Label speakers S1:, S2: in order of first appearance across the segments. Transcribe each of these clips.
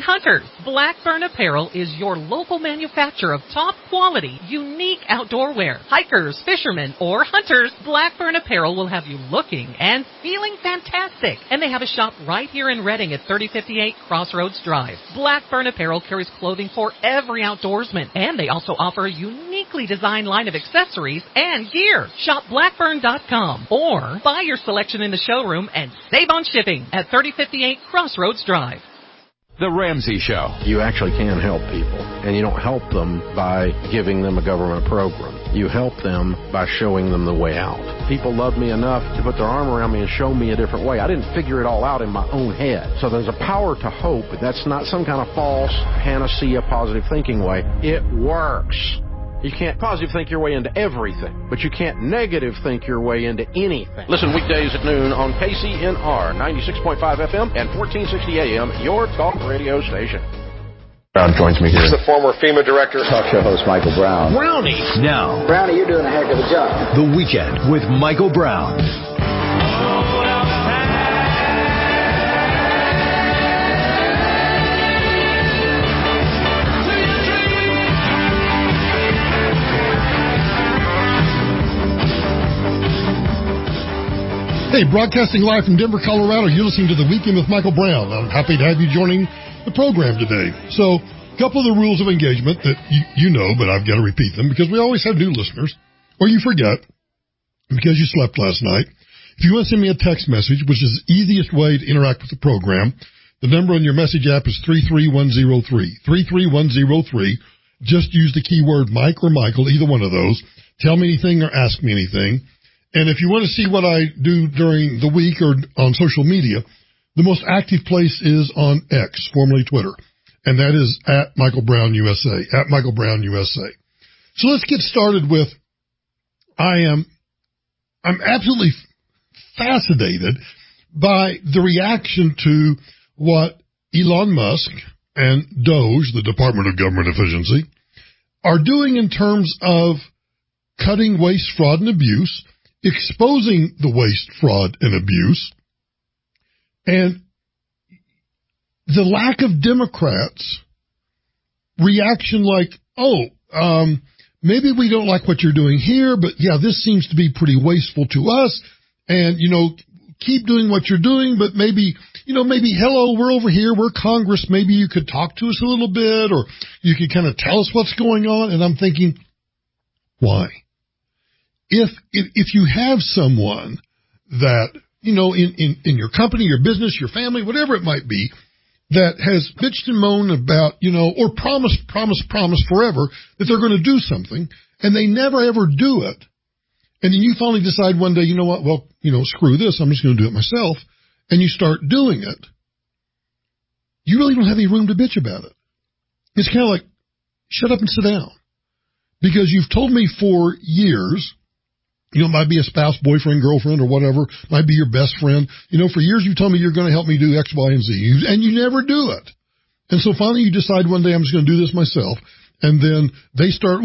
S1: hunters, Blackburn Apparel is your local manufacturer of top quality, unique outdoor wear. Hikers, fishermen, or hunters, Blackburn Apparel will have you looking and feeling fantastic. And they have a shop right here in Reading at 3058 Crossroads Drive. Blackburn Apparel carries clothing for every outdoorsman, and they also offer a uniquely designed line of accessories and gear. Shop Blackburn.com or buy your selection in the showroom and save on shipping at 3058 Crossroads Drive.
S2: The Ramsey Show.
S3: You actually can help people, and you don't help them by giving them a government program. You help them by showing them the way out. People love me enough to put their arm around me and show me a different way. I didn't figure it all out in my own head. So there's a power to hope. That's not some kind of false panacea positive thinking way. It works. You can't positive think your way into everything, but you can't negative think your way into anything. Listen weekdays at noon on KCNR 96.5 FM and 1460 AM, your talk radio station.
S4: Brown joins me here.
S5: He's the former FEMA director.
S4: Talk show host Michael Brown.
S6: Brownie.
S7: Now,
S6: Brownie, you're doing a heck of a job.
S7: The Weekend with Michael Brown.
S8: Hey, broadcasting live from Denver, Colorado, you're listening to The Weekend with Michael Brown. I'm happy to have you joining the program today. So, a couple of the rules of engagement that you know, but I've got to repeat them because we always have new listeners, or you forget because you slept last night. If you want to send me a text message, which is the easiest way to interact with the program, the number on your message app is 33103. 33103. Just use the keyword Mike or Michael, either one of those. Tell me anything or ask me anything. And if you want to see what I do during the week or on social media, the most active place is on X, formerly Twitter. And that is at Michael Brown USA, at Michael Brown USA. So let's get started with, I'm absolutely fascinated by the reaction to what Elon Musk and DOGE, the Department of Government Efficiency, are doing in terms of cutting waste, fraud, and abuse, exposing the waste, fraud, and abuse, and the lack of Democrats' reaction like, maybe we don't like what you're doing here, but yeah, this seems to be pretty wasteful to us, and, keep doing what you're doing, but maybe, hello, we're over here, we're Congress, maybe you could talk to us a little bit, or you could kind of tell us what's going on, and I'm thinking, why? If you have someone that, in your company, your business, your family, whatever it might be, that has bitched and moaned about, or promised forever that they're going to do something, and they never ever do it, and then you finally decide one day, you know what, well, screw this, I'm just going to do it myself, and you start doing it, you really don't have any room to bitch about it. It's kind of like, shut up and sit down. Because you've told me for years, it might be a spouse, boyfriend, girlfriend, or whatever. Might be your best friend. For years you've told me you're going to help me do X, Y, and Z, and you never do it. And so finally you decide one day I'm just going to do this myself. And then they start,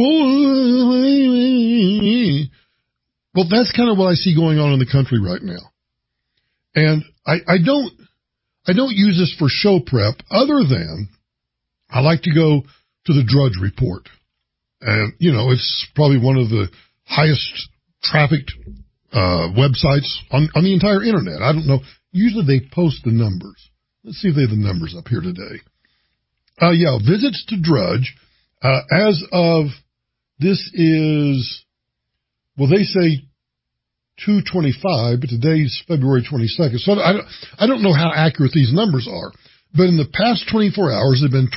S8: well, that's kind of what I see going on in the country right now. And I don't use this for show prep other than I like to go to the Drudge Report. And, it's probably one of the highest trafficked websites on the entire internet. I don't know. Usually they post the numbers. Let's see if they have the numbers up here today. Visits to Drudge. As of, this is, well, they say 225, but today's February 22nd. So I don't know how accurate these numbers are. But in the past 24 hours, there have been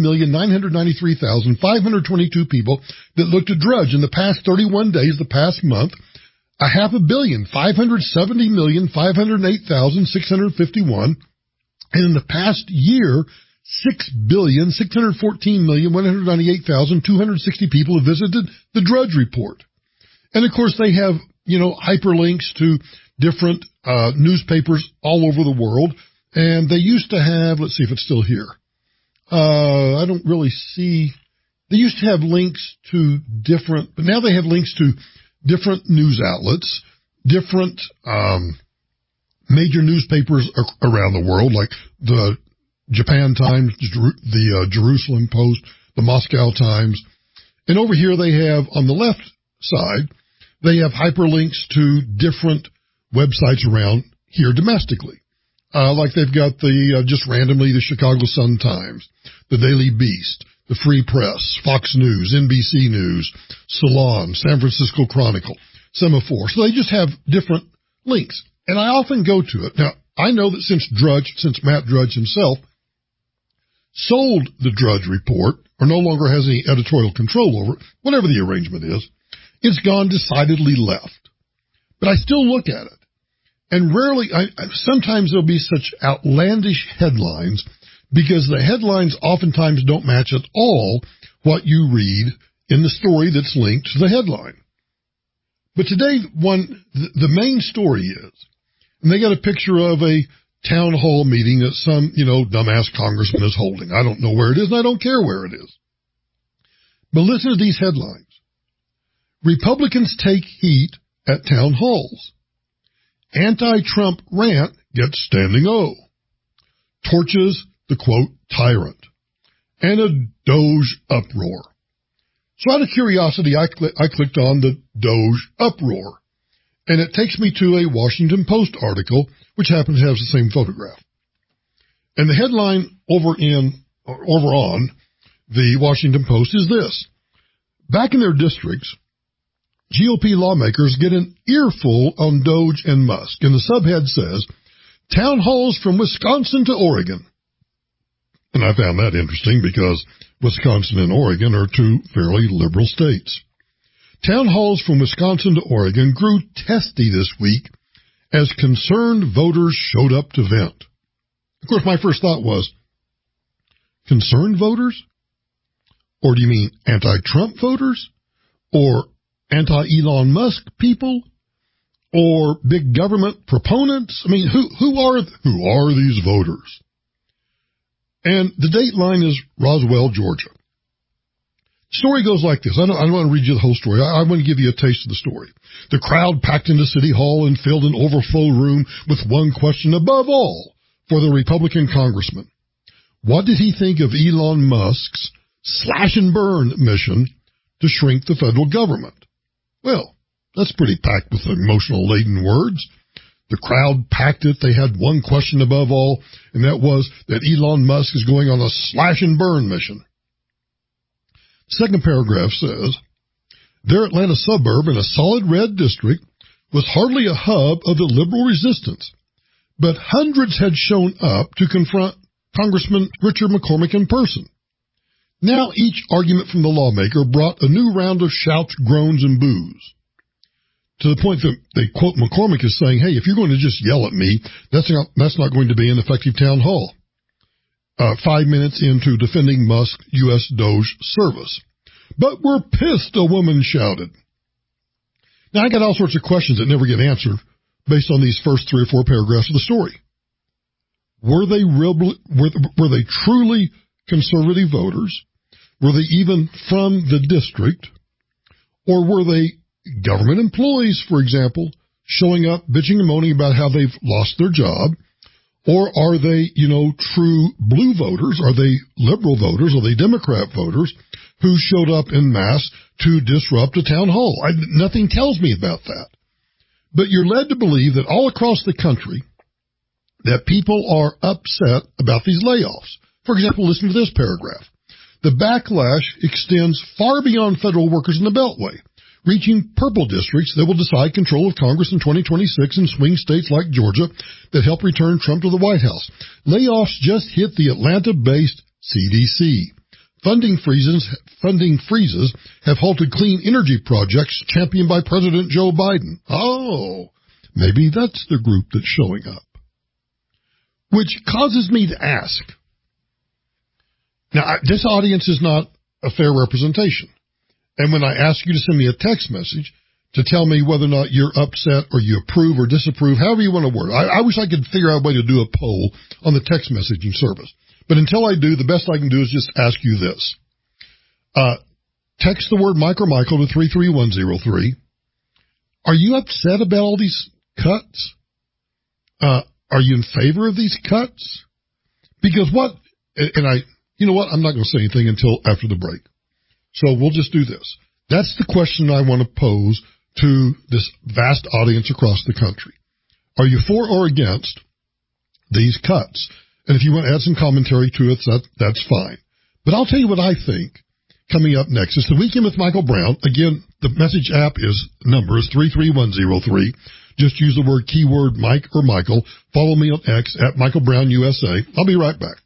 S8: 21,993,522 people that looked at Drudge. In the past 31 days, the past month, 500,570,508,651. And in the past year, 6,614,198,260 people have visited the Drudge Report. And of course, they have, hyperlinks to different newspapers all over the world. And they used to have, let's see if it's still here. I don't really see, they used to have links to different, but now they have links to different news outlets, different major newspapers around the world, like the Japan Times, the Jerusalem Post, the Moscow Times. And over here they have, on the left side, they have hyperlinks to different websites around here domestically. Like they've got just randomly, the Chicago Sun-Times, the Daily Beast, the Free Press, Fox News, NBC News, Salon, San Francisco Chronicle, Semaphore. So they just have different links. And I often go to it. Now, I know that since Matt Drudge himself sold the Drudge Report, or no longer has any editorial control over it, whatever the arrangement is, it's gone decidedly left. But I still look at it. And rarely, sometimes there'll be such outlandish headlines because the headlines oftentimes don't match at all what you read in the story that's linked to the headline. But today, the main story is, and they got a picture of a town hall meeting that some, dumbass congressman is holding. I don't know where it is, and I don't care where it is. But listen to these headlines. Republicans take heat at town halls. Anti-Trump rant gets standing O. Torches the, quote, tyrant. And a Doge uproar. So out of curiosity, I clicked on the Doge uproar. And it takes me to a Washington Post article, which happens to have the same photograph. And the headline over on the Washington Post is this. Back in their districts, GOP lawmakers get an earful on Doge and Musk. And the subhead says, town halls from Wisconsin to Oregon. And I found that interesting because Wisconsin and Oregon are two fairly liberal states. Town halls from Wisconsin to Oregon grew testy this week as concerned voters showed up to vent. Of course, my first thought was, concerned voters? Or do you mean anti-Trump voters? Or anti-Elon Musk people? Or big government proponents? I mean, who are these voters? And the date line is Roswell, Georgia. Story goes like this. I don't want to read you the whole story. I want to give you a taste of the story. The crowd packed into City Hall and filled an overflow room with one question above all for the Republican congressman. What did he think of Elon Musk's slash and burn mission to shrink the federal government? Well, that's pretty packed with emotional-laden words. The crowd packed it. They had one question above all, and that was that Elon Musk is going on a slash and burn mission. Second paragraph says, their Atlanta suburb in a solid red district was hardly a hub of the liberal resistance, but hundreds had shown up to confront Congressman Richard McCormick in person. Now each argument from the lawmaker brought a new round of shouts, groans, and boos. To the point that they quote McCormick as saying, hey, if you're going to just yell at me, that's not going to be an effective town hall. 5 minutes into defending Musk's U.S. Doge service. But we're pissed, a woman shouted. Now, I got all sorts of questions that never get answered based on these first 3 or 4 paragraphs of the story. Were they truly conservative voters? Were they even from the district? Or were they government employees, for example, showing up, bitching and moaning about how they've lost their job? Or are they, true blue voters? Are they liberal voters? Are they Democrat voters who showed up en masse to disrupt a town hall? Nothing tells me about that. But you're led to believe that all across the country that people are upset about these layoffs. For example, listen to this paragraph. The backlash extends far beyond federal workers in the Beltway, reaching purple districts that will decide control of Congress in 2026 in swing states like Georgia that help return Trump to the White House. Layoffs just hit the Atlanta-based CDC. Funding freezes have halted clean energy projects championed by President Joe Biden. Oh, maybe that's the group that's showing up. Which causes me to ask. Now, this audience is not a fair representation. And when I ask you to send me a text message to tell me whether or not you're upset or you approve or disapprove, however you want to word it, I wish I could figure out a way to do a poll on the text messaging service. But until I do, the best I can do is just ask you this. Text the word Mike or Michael to 33103. Are you upset about all these cuts? Are you in favor of these cuts? Because what And you know what? I'm not going to say anything until after the break. So we'll just do this. That's the question I want to pose to this vast audience across the country. Are you for or against these cuts? And if you want to add some commentary to it, that's fine. But I'll tell you what I think coming up next. It's the Weekend with Michael Brown. Again, the message app number is 33103. Just use the word keyword Mike or Michael. Follow me on X at Michael Brown USA. I'll be right back.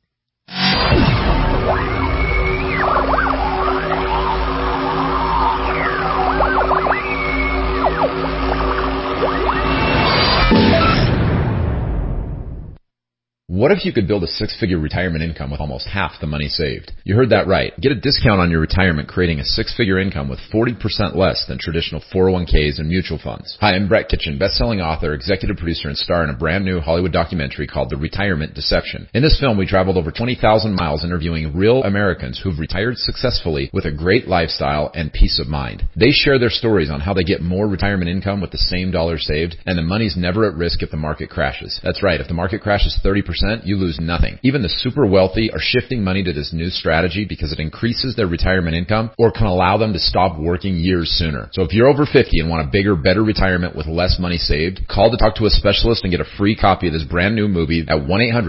S5: What if you could build a six-figure retirement income with almost half the money saved? You heard that right. Get a discount on your retirement creating a six-figure income with 40% less than traditional 401ks and mutual funds. Hi, I'm Brett Kitchen, best-selling author, executive producer, and star in a brand new Hollywood documentary called The Retirement Deception. In this film, we traveled over 20,000 miles interviewing real Americans who've retired successfully with a great lifestyle and peace of mind. They share their stories on how they get more retirement income with the same dollar saved, and the money's never at risk if the market crashes. That's right, if the market crashes 30%, you lose nothing. Even the super wealthy are shifting money to this new strategy because it increases their retirement income or can allow them to stop working years sooner. So if you're over 50 and want a bigger, better retirement with less money saved, call to talk to a specialist and get a free copy of this brand new movie at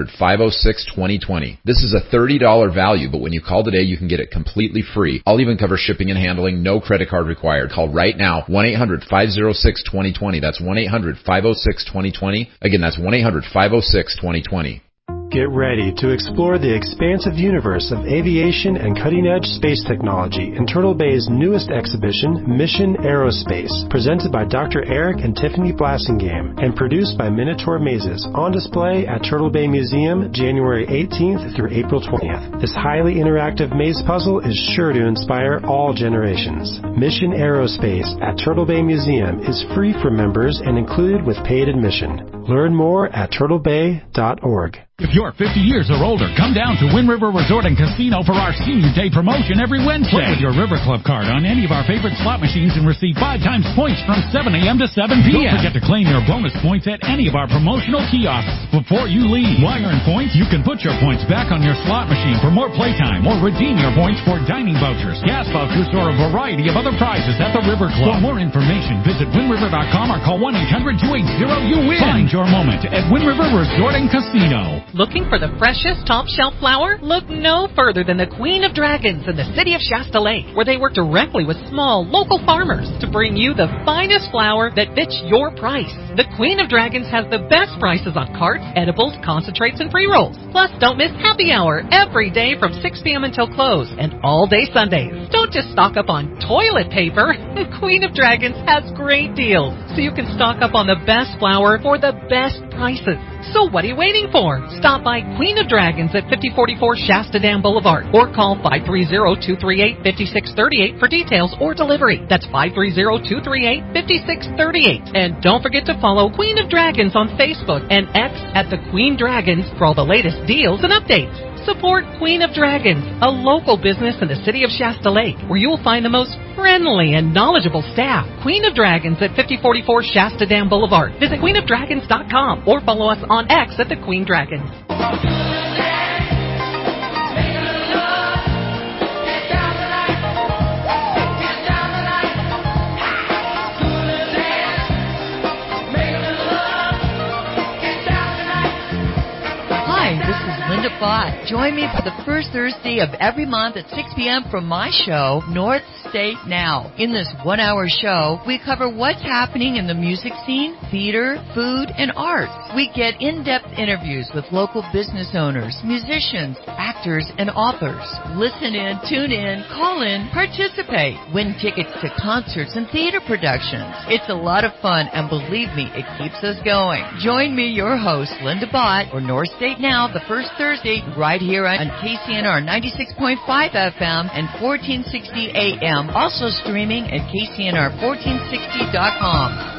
S5: 1-800-506-2020. This is a $30 value, but when you call today, you can get it completely free. I'll even cover shipping and handling, no credit card required. Call right now, 1-800-506-2020. That's 1-800-506-2020. Again, that's 1-800-506-2020.
S6: Get ready to explore the expansive universe of aviation and cutting-edge space technology in Turtle Bay's newest exhibition, Mission Aerospace, presented by Dr. Eric and Tiffany Blassingame and produced by Minotaur Mazes, on display at Turtle Bay Museum January 18th through April 20th. This highly interactive maze puzzle is sure to inspire all generations. Mission Aerospace at Turtle Bay Museum is free for members and included with paid admission. Learn more at turtlebay.org.
S9: If you're 50 years or older, come down to Wind River Resort and Casino for our Senior Day promotion every Wednesday. Play with your River Club card on any of our favorite slot machines and receive 5 times points from 7 a.m. to 7 p.m. Don't forget to claim your bonus points at any of our promotional kiosks before you leave. While you're in points, you can put your points back on your slot machine for more playtime or redeem your points for dining vouchers, gas vouchers, or a variety of other prizes at the River Club. For more information, visit WindRiver.com or call 1-800-280-YOU-WIN. Find your moment at Wind River Resort and Casino.
S1: Looking for the freshest top-shelf flour? Look no further than the Queen of Dragons in the city of Shasta Lake, where they work directly with small, local farmers to bring you the finest flour that fits your price. The Queen of Dragons has the best prices on carts, edibles, concentrates, and pre-rolls. Plus, don't miss happy hour every day from 6 p.m. until close, and all day Sundays. Don't just stock up on toilet paper. Queen of Dragons has great deals, so you can stock up on the best flour for the best prices. So what are you waiting for? Stop by Queen of Dragons at 5044 Shasta Dam Boulevard or call 530-238-5638 for details or delivery. That's 530-238-5638. And don't forget to follow Queen of Dragons on Facebook and X at the Queen Dragons for all the latest deals and updates. Support Queen of Dragons, a local business in the city of Shasta Lake, where you will find the most friendly and knowledgeable staff. Queen of Dragons at 5044 Shasta Dam Boulevard. Visit queenofdragons.com or follow us on X at the Queen Dragons.
S10: Linda Bott. Join me for the first Thursday of every month at 6 p.m. from my show, North State Now. In this 1-hour show, we cover what's happening in the music scene, theater, food, and arts. We get in-depth interviews with local business owners, musicians, actors, and authors. Listen in, tune in, call in, participate. Win tickets to concerts and theater productions. It's a lot of fun, and believe me, it keeps us going. Join me, your host, Linda Bott, for North State Now, the first Thursday, right here on KCNR 96.5 FM and 1460 AM. Also streaming at KCNR1460.com.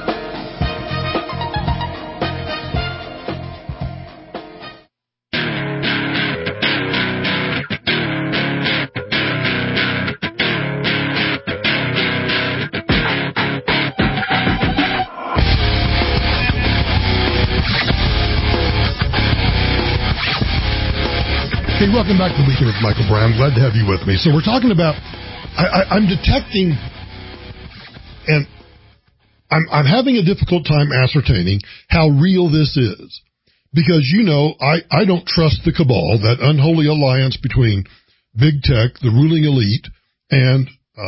S8: Hey, welcome back to the Weekend with Michael Brown. Glad to have you with me. So we're talking about, I'm detecting, and I'm having a difficult time ascertaining how real this is. Because, you know, I don't trust the cabal, that unholy alliance between big tech, the ruling elite, and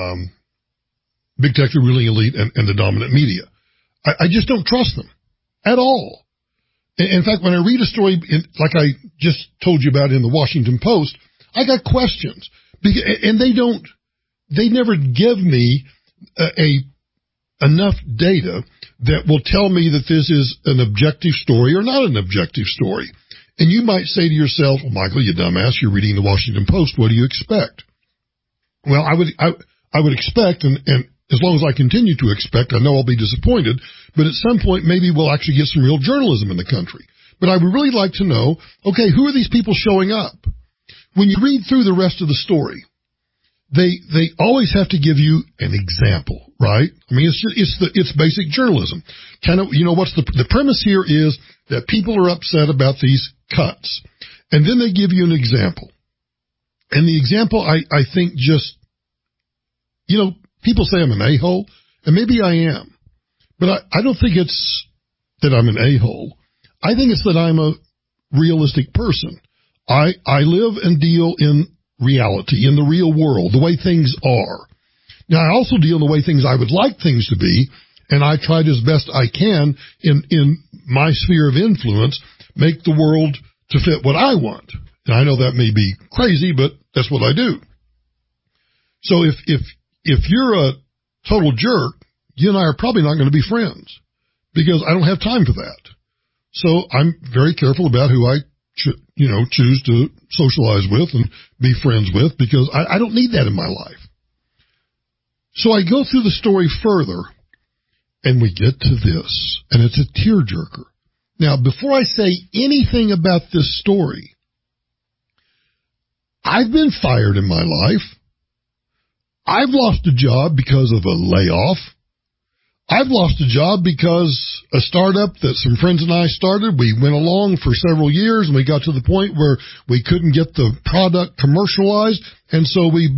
S8: big tech, the ruling elite, and the dominant media. I just don't trust them at all. In fact, when I read a story like I just told you about in the Washington Post, I got questions, and they never give me enough data that will tell me that this is an objective story or not an objective story. And you might say to yourself, well, Michael, you dumbass, you're reading the Washington Post. What do you expect? Well, I would expect, and as long as I continue to expect, I know I'll be disappointed, but at some point maybe we'll actually get some real journalism in the country. But I would really like to know, okay, who are these people showing up? When you read through the rest of the story, they always have to give you an example, right? I mean, it's basic journalism. Kind of, you know, what's the premise here is that people are upset about these cuts. And then they give you an example. And the example, I think just, you know, people say I'm an a-hole, and maybe I am. But I don't think it's that I'm an a-hole. I think it's that I'm a realistic person. I live and deal in reality, in the real world, the way things are. Now, I also deal in the way things I would like things to be, and I tried as best I can in my sphere of influence, make the world to fit what I want. And I know that may be crazy, but that's what I do. So if you're a total jerk, you and I are probably not going to be friends because I don't have time for that. So I'm very careful about who I choose to socialize with and be friends with because I don't need that in my life. So I go through the story further and we get to this, and it's a tearjerker. Now, before I say anything about this story, I've been fired in my life. I've lost a job because of a layoff. I've lost a job because a startup that some friends and I started, we went along for several years and we got to the point where we couldn't get the product commercialized. And so we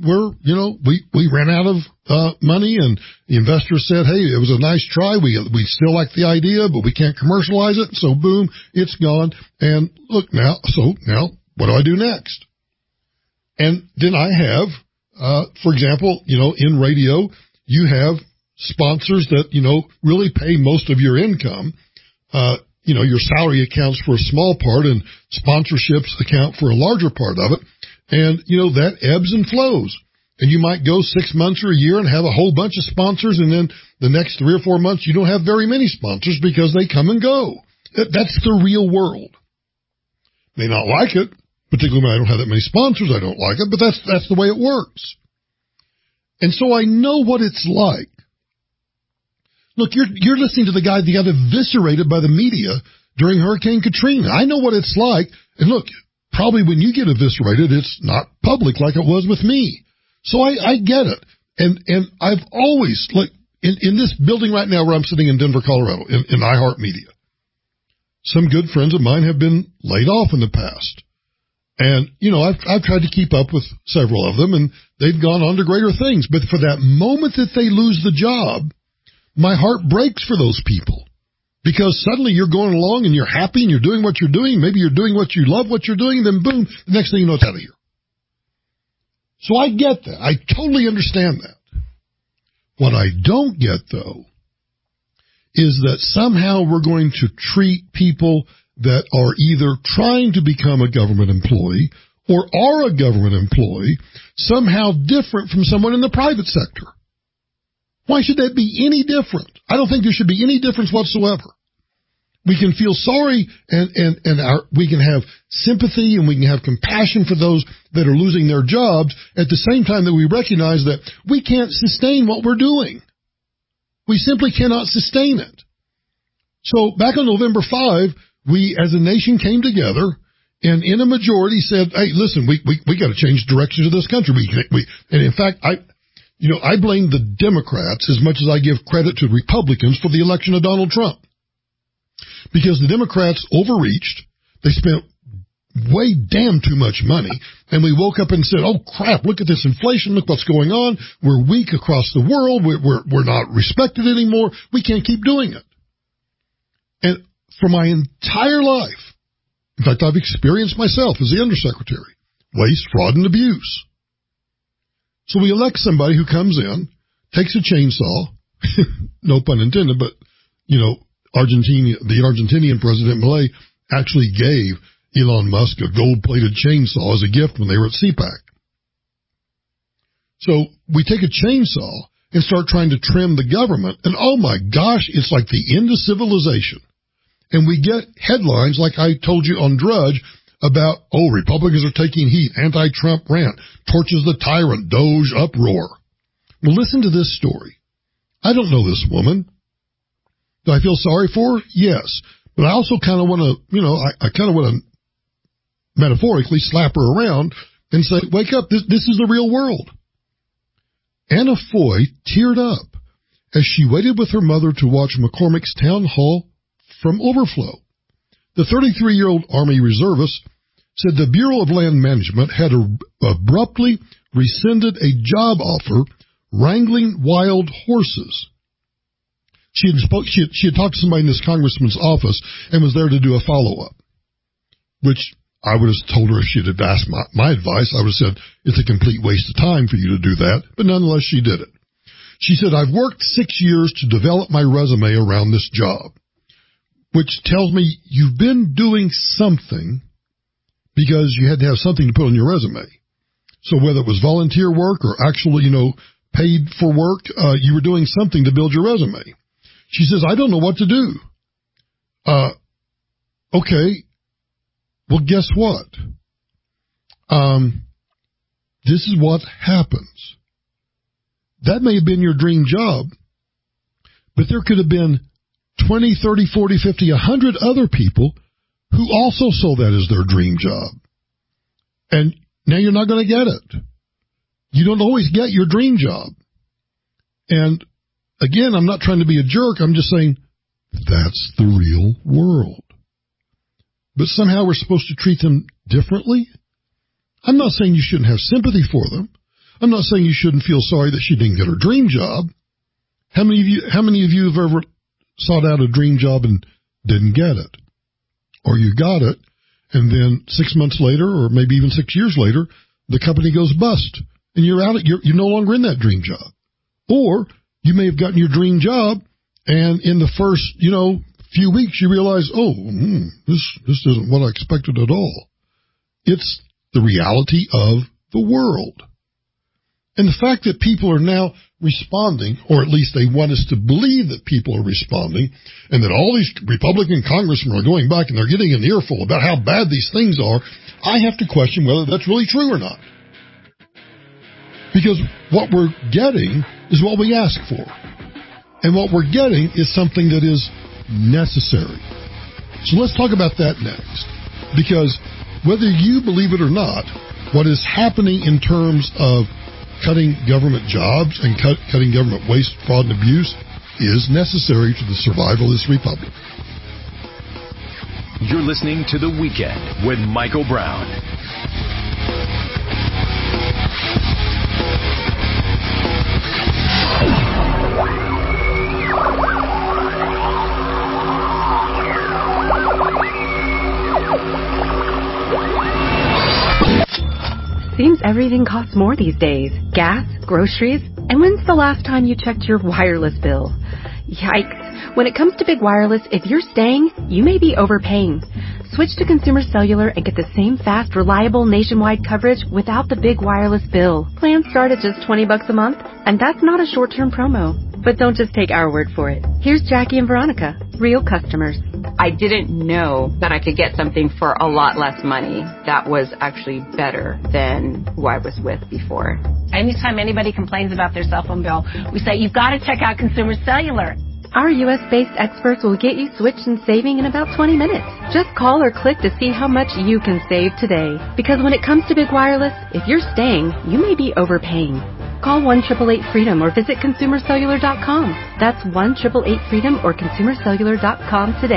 S8: ran out of money, and the investor said, hey, it was a nice try. We still like the idea, but we can't commercialize it. So boom, it's gone. And look now, what do I do next? And then I have, for example, in radio, you have sponsors that, really pay most of your income. Your salary accounts for a small part and sponsorships account for a larger part of it. And, that ebbs and flows. And you might go 6 months or a year and have a whole bunch of sponsors, and then the next 3 or 4 months you don't have very many sponsors because they come and go. That's the real world. May not like it, particularly when I don't have that many sponsors, I don't like it, but that's the way it works. And so I know what it's like. Look, you're listening to the guy that got eviscerated by the media during Hurricane Katrina. I know what it's like. And look, probably when you get eviscerated, it's not public like it was with me. So I get it. And I've always, like, in this building right now where I'm sitting in Denver, Colorado, in iHeartMedia, some good friends of mine have been laid off in the past. And, I've tried to keep up with several of them, and they've gone on to greater things. But for that moment that they lose the job, my heart breaks for those people, because suddenly you're going along and you're happy and you're doing what you're doing. Maybe you're doing what you love, what you're doing, and then boom, the next thing you know, it's out of here. So I get that. I totally understand that. What I don't get, though, is that somehow we're going to treat people that are either trying to become a government employee or are a government employee somehow different from someone in the private sector. Why should that be any different? I don't think there should be any difference whatsoever. We can feel sorry and we can have sympathy and we can have compassion for those that are losing their jobs at the same time that we recognize that we can't sustain what we're doing. We simply cannot sustain it. So back on November 5, we as a nation came together and in a majority said, hey, listen, we got to change directions of this country. And in fact, I blame the Democrats as much as I give credit to Republicans for the election of Donald Trump. Because the Democrats overreached. They spent way damn too much money, and we woke up and said, oh crap, look at this inflation, look what's going on, we're weak across the world, we're not respected anymore, we can't keep doing it. And for my entire life, in fact, I've experienced myself as the undersecretary, waste, fraud, and abuse. So we elect somebody who comes in, takes a chainsaw, no pun intended, but, you know, the Argentinian President Milei actually gave Elon Musk a gold-plated chainsaw as a gift when they were at CPAC. So we take a chainsaw and start trying to trim the government, and oh my gosh, it's like the end of civilization. And we get headlines like I told you on Drudge about, oh, Republicans are taking heat, anti-Trump rant, torches the tyrant, Doge uproar. Well, listen to this story. I don't know this woman. Do I feel sorry for her? Yes. But I also kind of want to, you know, I kind of want to metaphorically slap her around and say, wake up, this is the real world. Anna Foy teared up as she waited with her mother to watch McCormick's town hall from overflow. The 33-year-old Army reservist said the Bureau of Land Management had abruptly rescinded a job offer wrangling wild horses. She had talked to somebody in this congressman's office and was there to do a follow-up, which I would have told her if she had asked my advice. I would have said, it's a complete waste of time for you to do that, but nonetheless, she did it. She said, I've worked 6 years to develop my resume around this job, which tells me you've been doing something because you had to have something to put on your resume. So whether it was volunteer work or actually, you know, paid for work, you were doing something to build your resume. She says, I don't know what to do. Okay. Well, guess what? This is what happens. That may have been your dream job, but there could have been 20, 30, 40, 50, 100 other people who also saw that as their dream job. And now you're not going to get it. You don't always get your dream job. And again, I'm not trying to be a jerk. I'm just saying that's the real world. But somehow we're supposed to treat them differently. I'm not saying you shouldn't have sympathy for them. I'm not saying you shouldn't feel sorry that she didn't get her dream job. How many of you have ever sought out a dream job and didn't get it? Or you got it, and then 6 months later, or maybe even 6 years later, the company goes bust, and you're out. You're no longer in that dream job. Or you may have gotten your dream job, and in the first, few weeks, you realize, this isn't what I expected at all. It's the reality of the world. And the fact that people are now responding, or at least they want us to believe that people are responding, and that all these Republican congressmen are going back and they're getting an earful about how bad these things are, I have to question whether that's really true or not. Because what we're getting is what we ask for. And what we're getting is something that is necessary. So let's talk about that next. Because whether you believe it or not, what is happening in terms of cutting government jobs and cutting government waste, fraud, and abuse is necessary to the survival of this republic.
S7: You're listening to The Weekend with Michael Brown.
S11: Seems everything costs more these days. Gas, groceries, and when's the last time you checked your wireless bill? Yikes. When it comes to big wireless, if you're staying, you may be overpaying. Switch to Consumer Cellular and get the same fast, reliable nationwide coverage without the big wireless bill. Plans start at just $20 a month, and that's not a short-term promo. But don't just take our word for it. Here's Jackie and Veronica, real customers.
S12: I didn't know that I could get something for a lot less money that was actually better than who I was with before.
S13: Anytime anybody complains about their cell phone bill, we say, you've got to check out Consumer Cellular.
S11: Our U.S.-based experts will get you switched and saving in about 20 minutes. Just call or click to see how much you can save today. Because when it comes to big wireless, if you're staying, you may be overpaying. Call 1-888-FREEDOM or visit ConsumerCellular.com. That's 1-888-FREEDOM or ConsumerCellular.com today.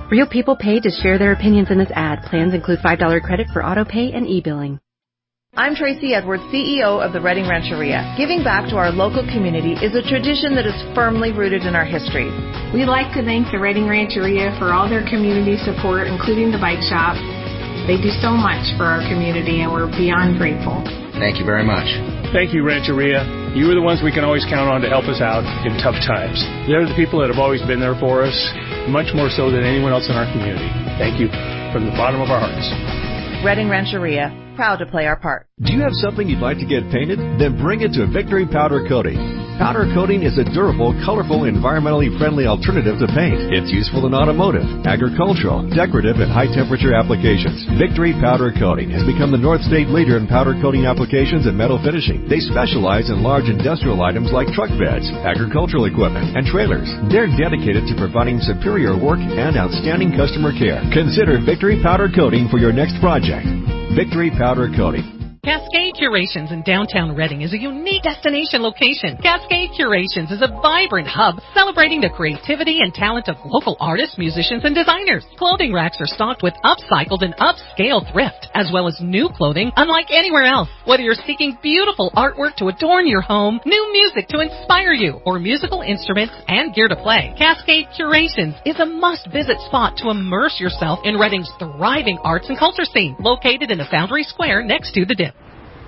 S11: Real people paid to share their opinions in this ad. Plans include $5 credit for auto pay and e-billing.
S14: I'm Tracy Edwards, CEO of the Redding Rancheria. Giving back to our local community is a tradition that is firmly rooted in our history.
S13: We'd like to thank the Redding Rancheria for all their community support, including the bike shop. They do so much for our community, and we're beyond grateful.
S15: Thank you very much.
S16: Thank you, Rancheria. You are the ones we can always count on to help us out in tough times. They're the people that have always been there for us, much more so than anyone else in our community. Thank you from the bottom of our hearts.
S14: Redding Rancheria, proud to play our part.
S17: Do you have something you'd like to get painted? Then bring it to Victory Powder Coating. Powder coating is a durable, colorful, environmentally friendly alternative to paint. It's useful in automotive, agricultural, decorative, and high-temperature applications. Victory Powder Coating has become the North State leader in powder coating applications and metal finishing. They specialize in large industrial items like truck beds, agricultural equipment, and trailers. They're dedicated to providing superior work and outstanding customer care. Consider Victory Powder Coating for your next project. Victory Powder Coating.
S1: Cascade Curations in downtown Redding is a unique destination location. Cascade Curations is a vibrant hub celebrating the creativity and talent of local artists, musicians, and designers. Clothing racks are stocked with upcycled and upscale thrift, as well as new clothing unlike anywhere else. Whether you're seeking beautiful artwork to adorn your home, new music to inspire you, or musical instruments and gear to play, Cascade Curations is a must-visit spot to immerse yourself in Redding's thriving arts and culture scene, located in the Foundry Square next to the Dip.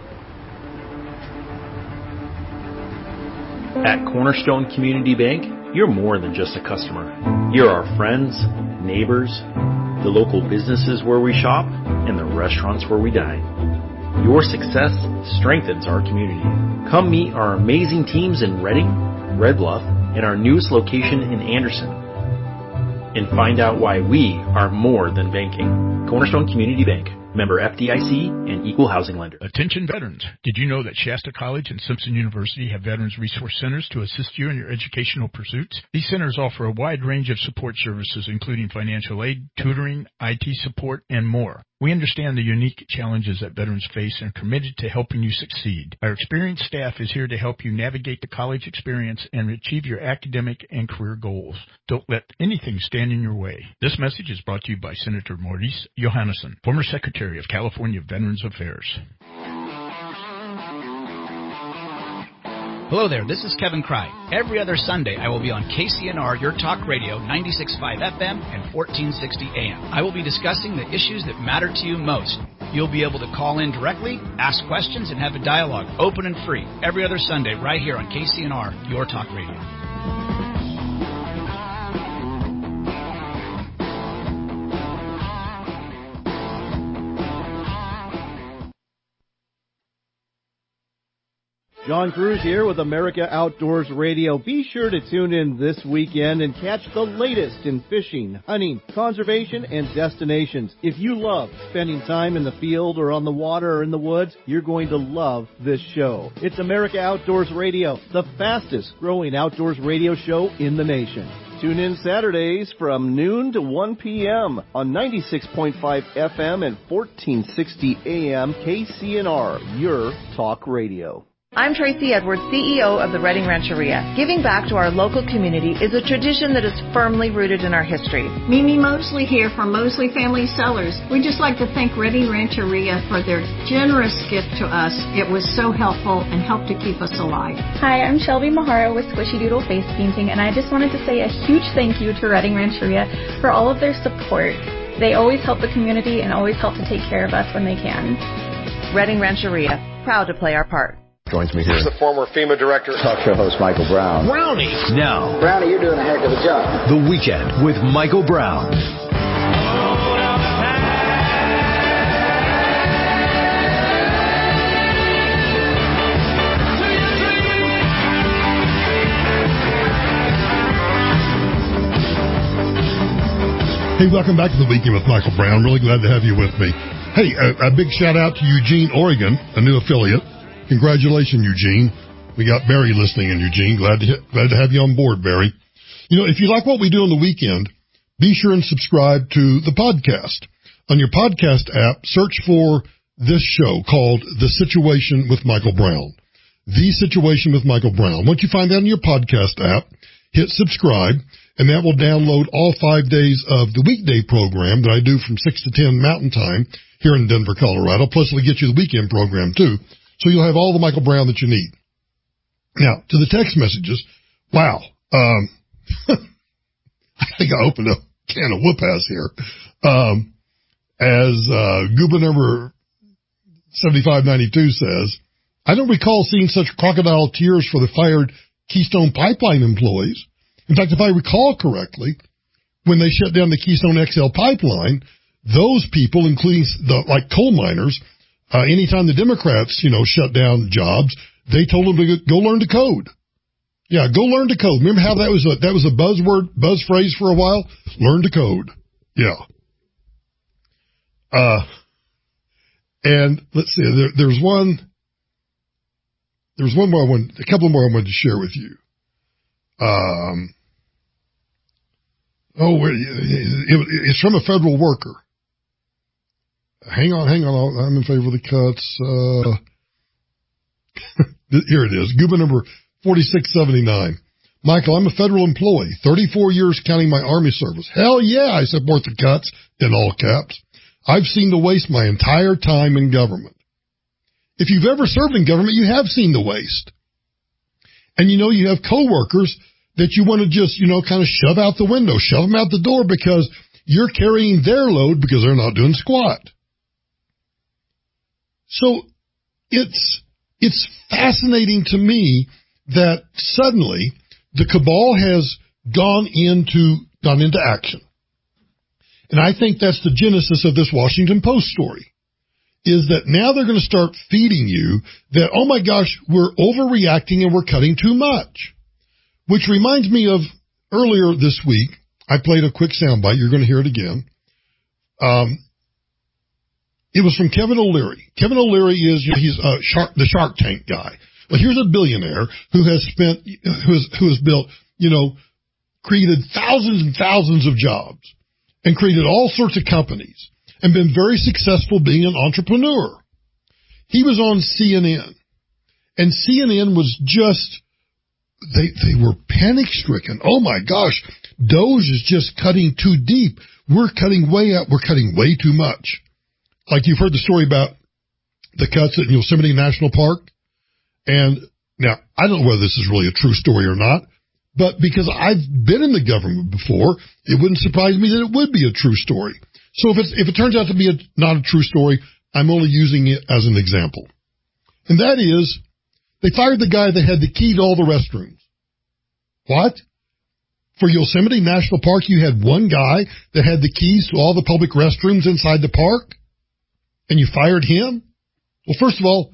S18: At Cornerstone Community Bank, you're more than just a customer. You're our friends, neighbors, the local businesses where we shop, and the restaurants where we dine. Your success strengthens our community. Come meet our amazing teams in Redding, Red Bluff, and our newest location in Anderson. And find out why we are more than banking. Cornerstone Community Bank. Member FDIC and equal housing lender.
S19: Attention veterans. Did you know that Shasta College and Simpson University have Veterans Resource Centers to assist you in your educational pursuits? These centers offer a wide range of support services, including financial aid, tutoring, IT support, and more. We understand the unique challenges that veterans face and are committed to helping you succeed. Our experienced staff is here to help you navigate the college experience and achieve your academic and career goals. Don't let anything stand in your way. This message is brought to you by Senator Maurice Johannesson, former Secretary of California Veterans Affairs.
S20: Hello there, this is Kevin Cry. Every other Sunday, I will be on KCNR, Your Talk Radio, 96.5 FM and 1460 AM. I will be discussing the issues that matter to you most. You'll be able to call in directly, ask questions, and have a dialogue, open and free, every other Sunday right here on KCNR, Your Talk Radio.
S21: John Cruz here with America Outdoors Radio. Be sure to tune in this weekend and catch the latest in fishing, hunting, conservation, and destinations. If you love spending time in the field or on the water or in the woods, you're going to love this show. It's America Outdoors Radio, the fastest growing outdoors radio show in the nation. Tune in Saturdays from noon to 1 p.m. on 96.5 FM and 1460 AM KCNR, Your Talk Radio.
S14: I'm Tracy Edwards, CEO of the Redding Rancheria. Giving back to our local community is a tradition that is firmly rooted in our history.
S13: Mimi Mosley here from Mosley Family Cellars. We'd just like to thank Redding Rancheria for their generous gift to us. It was so helpful and helped to keep us alive.
S22: Hi, I'm Shelby Mahara with Squishy Doodle Face Painting, and I just wanted to say a huge thank you to Redding Rancheria for all of their support. They always help the community and always help to take care of us when they can.
S14: Redding Rancheria, proud to play our part.
S4: Joins me here.
S23: He's the former FEMA director.
S4: Talk show host Michael Brown.
S24: Brownie. Now.
S23: Brownie, you're doing a heck of a job.
S24: The Weekend with Michael Brown.
S8: Hey, welcome back to The Weekend with Michael Brown. Really glad to have you with me. Hey, a big shout out to Eugene, Oregon, a new affiliate. Congratulations, Eugene. We got Barry listening in Eugene. Glad to have you on board, Barry. You know, if you like what we do on the weekend, be sure and subscribe to the podcast. On your podcast app, search for this show called The Situation with Michael Brown. The Situation with Michael Brown. Once you find that in your podcast app, hit subscribe, and that will download all 5 days of the weekday program that I do from 6 to 10 Mountain Time here in Denver, Colorado. Plus, it'll get you the weekend program, too. So you'll have all the Michael Brown that you need. Now, to the text messages, wow. I think I opened a can of whoop-ass here. As Goober number 7592 says, I don't recall seeing such crocodile tears for the fired Keystone Pipeline employees. In fact, if I recall correctly, when they shut down the Keystone XL pipeline, those people, including like coal miners, anytime the Democrats, shut down jobs, they told them to go learn to code. Yeah, go learn to code. Remember how that was a buzz phrase for a while? Learn to code. Yeah. And let's see, there's one more a couple more I wanted to share with you. It's from a federal worker. Hang on. I'm in favor of the cuts. Here it is. Goober number 4679. Michael, I'm a federal employee, 34 years counting my Army service. Hell yeah, I support the cuts, in all caps. I've seen the waste my entire time in government. If you've ever served in government, you have seen the waste. And you have coworkers that you want to just, kind of shove out the window, shove them out the door because you're carrying their load because they're not doing squat. So it's fascinating to me that suddenly the cabal has gone into action. And I think that's the genesis of this Washington Post story, is that now they're going to start feeding you that, oh my gosh, we're overreacting and we're cutting too much. Which reminds me of earlier this week, I played a quick soundbite. You're going to hear it again. It was from Kevin O'Leary. Kevin O'Leary he's the Shark Tank guy. Well, here's a billionaire who has built, created thousands and thousands of jobs and created all sorts of companies and been very successful being an entrepreneur. He was on CNN, and CNN was just, they were panic stricken. Oh my gosh, Doge is just cutting too deep. We're cutting way up. We're cutting way too much. Like you've heard the story about the cuts at Yosemite National Park. And now, I don't know whether this is really a true story or not, but because I've been in the government before, it wouldn't surprise me that it would be a true story. So if it turns out to be not a true story, I'm only using it as an example. And that is, they fired the guy that had the key to all the restrooms. What? For Yosemite National Park, you had one guy that had the keys to all the public restrooms inside the park? And you fired him? Well, first of all,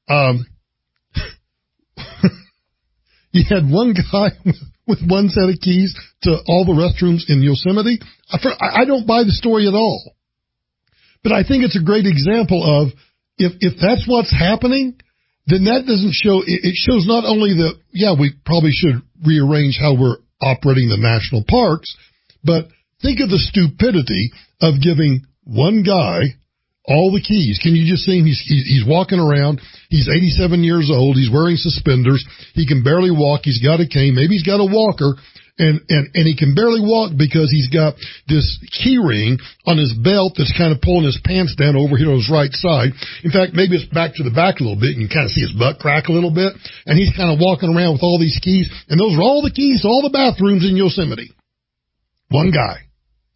S8: you had one guy with one set of keys to all the restrooms in Yosemite. I don't buy the story at all. But I think it's a great example of if that's what's happening, then that doesn't show, it shows not only that, yeah, we probably should rearrange how we're operating the national parks, but think of the stupidity of giving one guy all the keys. Can you just see him? He's walking around. He's 87 years old. He's wearing suspenders. He can barely walk. He's got a cane. Maybe he's got a walker. And he can barely walk because he's got this key ring on his belt that's kind of pulling his pants down over here on his right side. In fact, maybe it's back to the back a little bit. You can kind of see his butt crack a little bit. And he's kind of walking around with all these keys. And those are all the keys to all the bathrooms in Yosemite. One guy.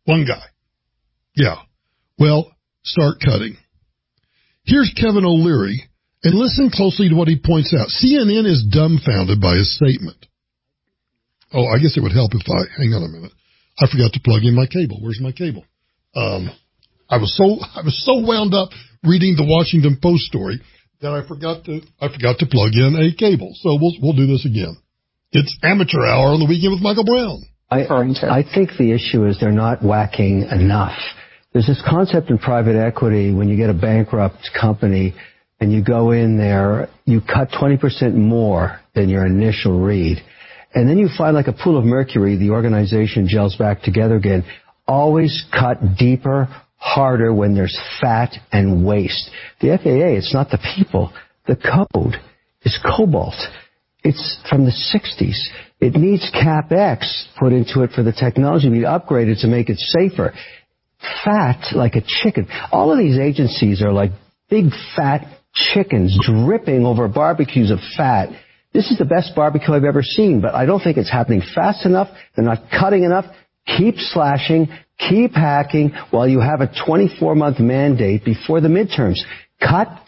S8: Yeah. Well, start cutting. Here's Kevin O'Leary, and listen closely to what he points out. CNN is dumbfounded by his statement. Oh, I guess it would help if hang on a minute. I forgot to plug in my cable. Where's my cable? I was so wound up reading the Washington Post story that I forgot to plug in a cable. So we'll do this again. It's Amateur Hour on the Weekend with Michael Brown.
S2: I think the issue is they're not whacking enough. There's this concept in private equity when you get a bankrupt company and you go in there, you cut 20% more than your initial read. And then you find like a pool of mercury, the organization gels back together again. Always cut deeper, harder when there's fat and waste. The FAA, it's not the people. The code is cobalt. It's from the 60s. It needs CapEx put into it for the technology to be upgraded to make it safer. Fat like a chicken. All of these agencies are like big fat chickens dripping over barbecues of fat. This is the best barbecue I've ever seen, but I don't think it's happening fast enough. They're not cutting enough. Keep slashing, keep hacking while you have a 24-month mandate before the midterms. Cut.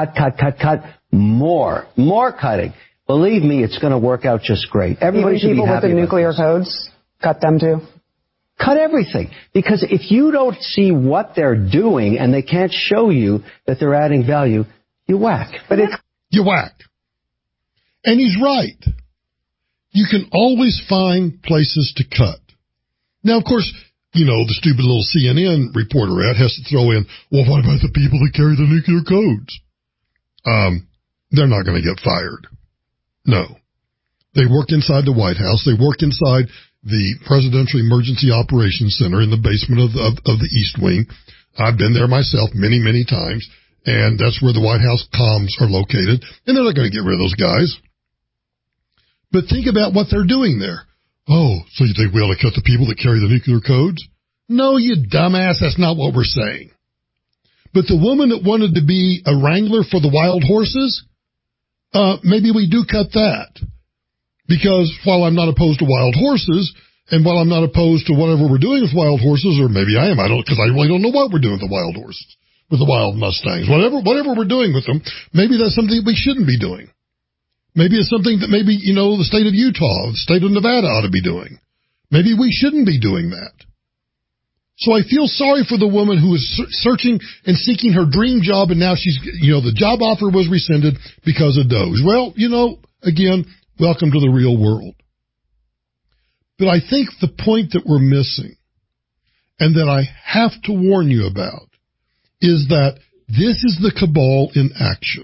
S2: More cutting. Believe me, it's going to work out just great. Everybody should be happy.
S3: People with the nuclear codes, cut them too?
S2: Cut everything. Because if you don't see what they're doing and they can't show you that they're adding value, you whack.
S8: You whack. And he's right. You can always find places to cut. Now, of course, you know, the stupid little CNN reporter has to throw in, well, what about the people that carry the nuclear codes? They're not going to get fired. No. They work inside the White House. They work inside the Presidential Emergency Operations Center in the basement of the East Wing. I've been there myself many, many times, and that's where the White House comms are located, and they're not going to get rid of those guys. But think about what they're doing there. Oh, so you think we ought to cut the people that carry the nuclear codes? No, you dumbass, that's not what we're saying. But the woman that wanted to be a wrangler for the wild horses, maybe we do cut that. Because while I'm not opposed to wild horses, and while I'm not opposed to whatever we're doing with wild horses, or maybe I am, because I really don't know what we're doing with the wild horses, with the wild Mustangs. Whatever we're doing with them, maybe that's something we shouldn't be doing. Maybe it's something that maybe, you know, the state of Utah, the state of Nevada ought to be doing. Maybe we shouldn't be doing that. So I feel sorry for the woman who is searching and seeking her dream job, and now she's, you know, the job offer was rescinded because of Doge. Well, you know, again, welcome to the real world. But I think the point that we're missing, and that I have to warn you about, is that this is the cabal in action.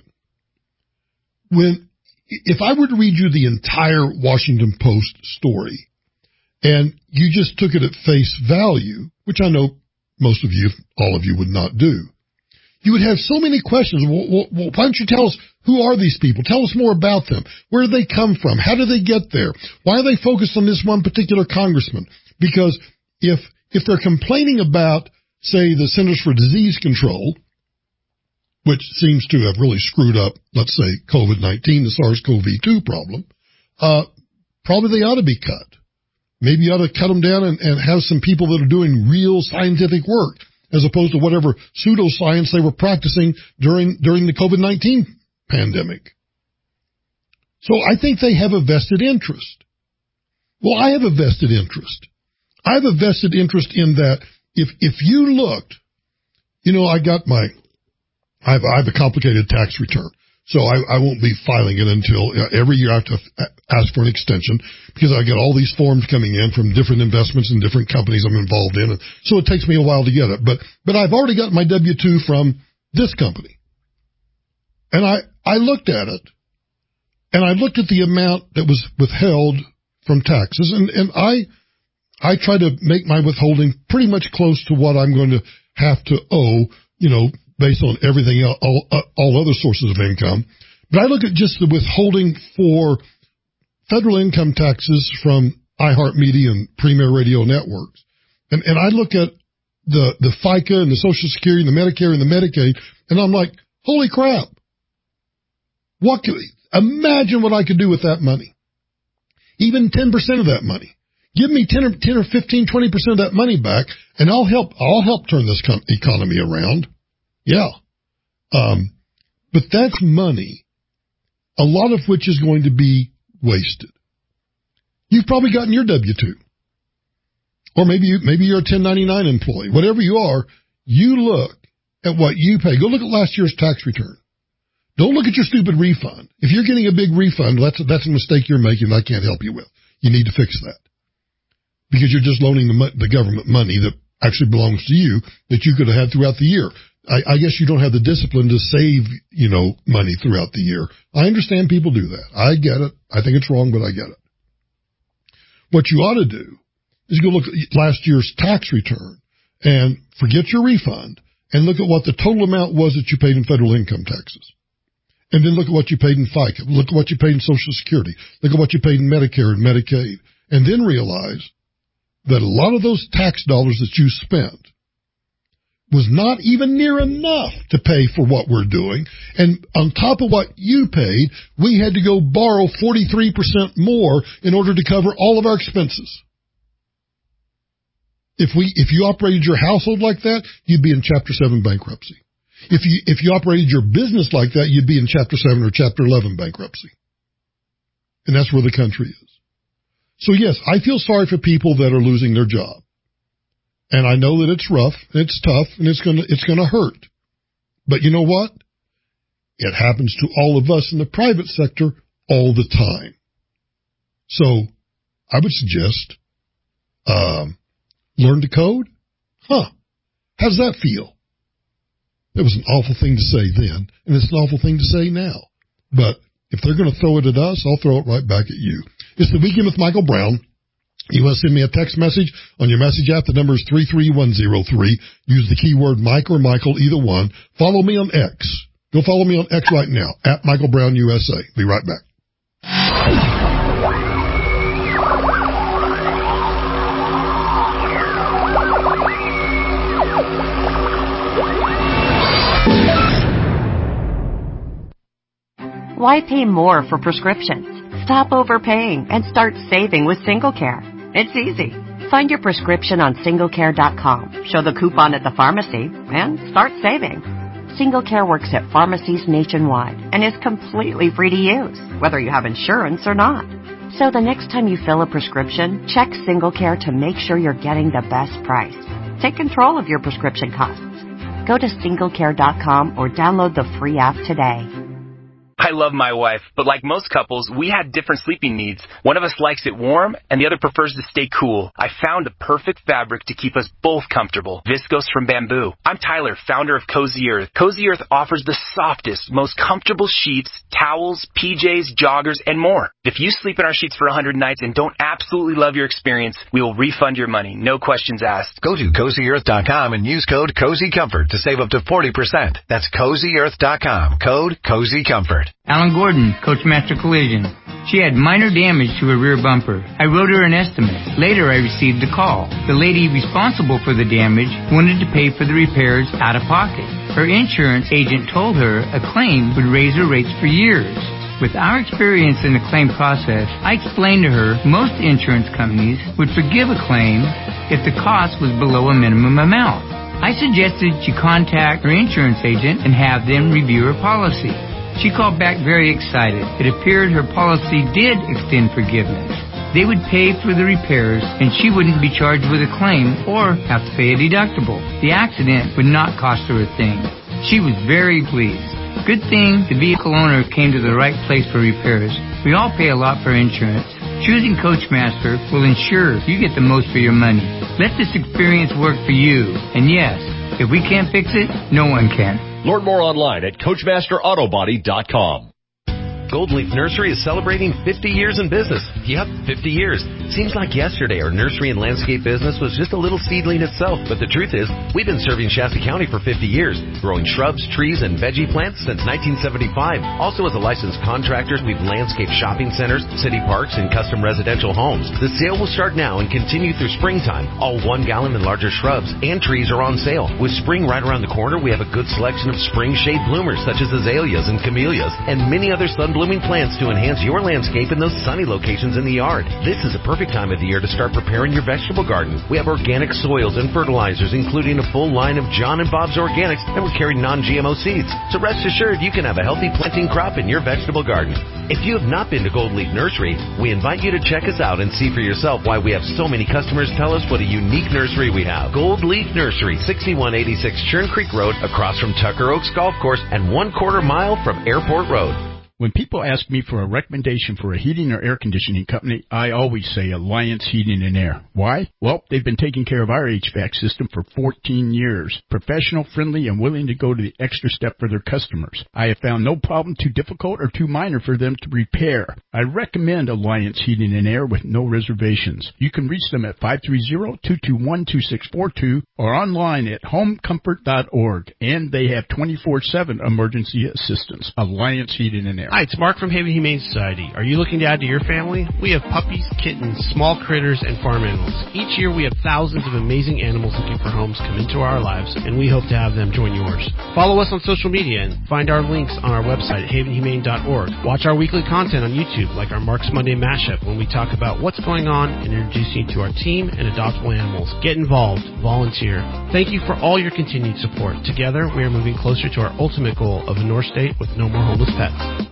S8: If I were to read you the entire Washington Post story, and you just took it at face value, which I know most of you, all of you would not do, you would have so many questions. Well, why don't you tell us, who are these people? Tell us more about them. Where do they come from? How do they get there? Why are they focused on this one particular congressman? Because if they're complaining about, say, the Centers for Disease Control, which seems to have really screwed up, let's say, COVID-19, the SARS-CoV-2 problem, probably they ought to be cut. Maybe you ought to cut them down and have some people that are doing real scientific work, as opposed to whatever pseudoscience they were practicing during the COVID-19 pandemic. So I think they have a vested interest. Well, I have a vested interest. I have a vested interest in that if you looked, you know, I have a complicated tax return, so I won't be filing it until every year I have to ask for an extension, because I get all these forms coming in from different investments and different companies I'm involved in, and so it takes me a while to get it. But I've already got my W-2 from this company, and I looked at it, and I looked at the amount that was withheld from taxes, and I try to make my withholding pretty much close to what I'm going to have to owe, you know, based on everything else, all other sources of income. But I look at just the withholding for federal income taxes from iHeartMedia and Premier Radio Networks. And I look at the FICA and the Social Security and the Medicare and the Medicaid, and I'm like, holy crap. Imagine what I could do with that money. Even 10% of that money. Give me 10 or 15, 20% of that money back, and I'll help turn this economy around. Yeah. But that's money, a lot of which is going to be wasted. You've probably gotten your W-2. Or maybe you're a 1099 employee. Whatever you are, you look at what you pay. Go look at last year's tax return. Don't look at your stupid refund. If you're getting a big refund, that's a mistake you're making that I can't help you with. You need to fix that. Because you're just loaning the government money that actually belongs to you that you could have had throughout the year. I guess you don't have the discipline to save, you know, money throughout the year. I understand people do that. I get it. I think it's wrong, but I get it. What you ought to do is go look at last year's tax return and forget your refund and look at what the total amount was that you paid in federal income taxes. And then look at what you paid in FICA. Look at what you paid in Social Security. Look at what you paid in Medicare and Medicaid. And then realize that a lot of those tax dollars that you spent was not even near enough to pay for what we're doing. And on top of what you paid, we had to go borrow 43% more in order to cover all of our expenses. If you operated your household like that, you'd be in Chapter 7 bankruptcy. If you operated your business like that, you'd be in Chapter 7 or Chapter 11 bankruptcy. And that's where the country is. So yes, I feel sorry for people that are losing their job. And I know that it's rough, it's tough, and it's gonna hurt. But you know what? It happens to all of us in the private sector all the time. So I would suggest learn to code. How does that feel? It was an awful thing to say then, and it's an awful thing to say now. But if they're going to throw it at us, I'll throw it right back at you. It's the Weekend with Michael Brown. You want to send me a text message on your message app. The number is 33103. Use the keyword Mike or Michael, either one. Follow me on X. Go follow me on X right now, at Michael Brown USA. Be right back.
S5: Why pay more for prescriptions? Stop overpaying and start saving with SingleCare. It's easy. Find your prescription on SingleCare.com, show the coupon at the pharmacy, and start saving. SingleCare works at pharmacies nationwide and is completely free to use, whether you have insurance or not. So the next time you fill a prescription, check SingleCare to make sure you're getting the best price. Take control of your prescription costs. Go to SingleCare.com or download the free app today.
S6: I love my wife, but like most couples, we had different sleeping needs. One of us likes it warm, and the other prefers to stay cool. I found the perfect fabric to keep us both comfortable. Viscose from Bamboo. I'm Tyler, founder of Cozy Earth. Cozy Earth offers the softest, most comfortable sheets, towels, PJs, joggers, and more. If you sleep in our sheets for 100 nights and don't absolutely love your experience, we will refund your money. No questions asked.
S24: Go to CozyEarth.com and use code CozyComfort to save up to 40%. That's CozyEarth.com. Code CozyComfort.
S9: Alan Gordon, Coachmaster Collision. She had minor damage to her rear bumper. I wrote her an estimate. Later, I received a call. The lady responsible for the damage wanted to pay for the repairs out of pocket. Her insurance agent told her a claim would raise her rates for years. With our experience in the claim process, I explained to her most insurance companies would forgive a claim if the cost was below a minimum amount. I suggested she contact her insurance agent and have them review her policy. She called back very excited. It appeared her policy did extend forgiveness. They would pay for the repairs, and she wouldn't be charged with a claim or have to pay a deductible. The accident would not cost her a thing. She was very pleased. Good thing the vehicle owner came to the right place for repairs. We all pay a lot for insurance. Choosing Coachmaster will ensure you get the most for your money. Let this experience work for you. And yes, if we can't fix it, no one can.
S15: Learn more online at CoachmasterAutobody.com.
S25: Gold Leaf Nursery is celebrating 50 years in business. Yep, 50 years. Seems like yesterday our nursery and landscape business was just a little seedling itself, but the truth is, we've been serving Shasta County for 50 years, growing shrubs, trees, and veggie plants since 1975. Also, as a licensed contractor, we've landscaped shopping centers, city parks, and custom residential homes. The sale will start now and continue through springtime. All 1 gallon and larger shrubs and trees are on sale. With spring right around the corner, we have a good selection of spring shade bloomers such as azaleas and camellias, and many other sun-blooming plants to enhance your landscape in those sunny locations in the yard. This is a perfect time of the year to start preparing your vegetable garden. We have organic soils and fertilizers, including a full line of John and Bob's Organics, and we carry non-GMO seeds. So rest assured you can have a healthy planting crop in your vegetable garden. If you have not been to Gold Leaf Nursery, we invite you to check us out and see for yourself why we have so many customers tell us what a unique nursery we have. Gold Leaf Nursery, 6186 Churn Creek Road, across from Tucker Oaks Golf Course and 1/4 mile from Airport Road.
S19: When people ask me for a recommendation for a heating or air conditioning company, I always say Alliance Heating and Air. Why? Well, they've been taking care of our HVAC system for 14 years. Professional, friendly, and willing to go to the extra step for their customers. I have found no problem too difficult or too minor for them to repair. I recommend Alliance Heating and Air with no reservations. You can reach them at 530-221-2642 or online at homecomfort.org. And they have 24/7 emergency assistance. Alliance Heating and Air.
S7: Hi, it's Mark from Haven Humane Society. Are you looking to add to your family? We have puppies, kittens, small critters, and farm animals. Each year we have thousands of amazing animals looking for homes come into our lives, and we hope to have them join yours. Follow us on social media and find our links on our website at havenhumane.org. Watch our weekly content on YouTube, like our Mark's Monday Mashup, when we talk about what's going on and introduce you to our team and adoptable animals. Get involved. Volunteer. Thank you for all your continued support. Together, we are moving closer to our ultimate goal of a North State with no more homeless pets.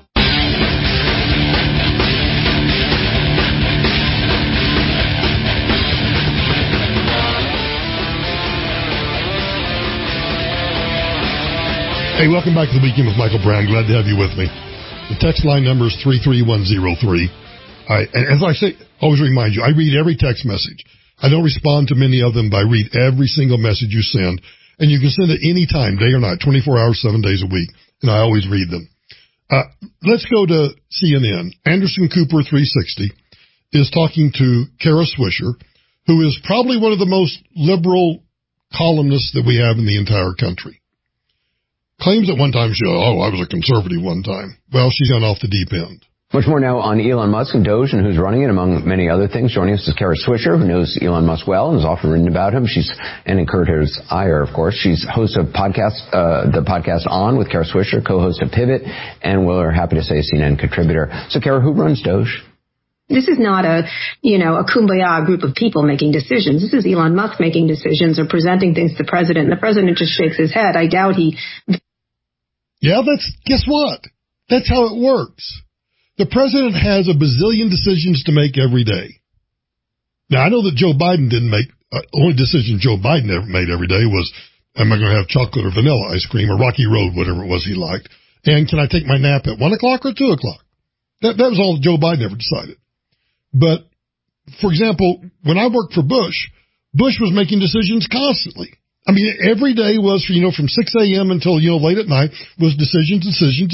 S8: Hey, welcome back to the Weekend with Michael Brown. Glad to have you with me. The text line number is 33103. And as I say, always remind you, I read every text message. I don't respond to many of them, but I read every single message you send. And you can send it any time, day or night, 24 hours, 7 days a week. And I always read them. Let's go to CNN. Anderson Cooper 360 is talking to Kara Swisher, who is probably one of the most liberal columnists that we have in the entire country. Claims at one time I was a conservative one time. Well, she's gone off the deep end.
S10: Much more now on Elon Musk and Doge and who's running it, among many other things. Joining us is Kara Swisher, who knows Elon Musk well and has often written about him. And in Curtis Iyer, of course. She's host of the podcast On with Kara Swisher, co-host of Pivot, and we're happy to say a CNN contributor. So, Kara, who runs Doge?
S11: This is not a kumbaya group of people making decisions. This is Elon Musk making decisions or presenting things to the president, and the president just shakes his head. I doubt he...
S8: Yeah, guess what? That's how it works. The president has a bazillion decisions to make every day. Now, I know that Joe Biden didn't make, only decision Joe Biden ever made every day was, am I going to have chocolate or vanilla ice cream or Rocky Road, whatever it was he liked? And can I take my nap at 1 o'clock or 2 o'clock? That was all Joe Biden ever decided. But, for example, when I worked for Bush was making decisions constantly. I mean, every day was, from 6 a.m. until, late at night was decisions.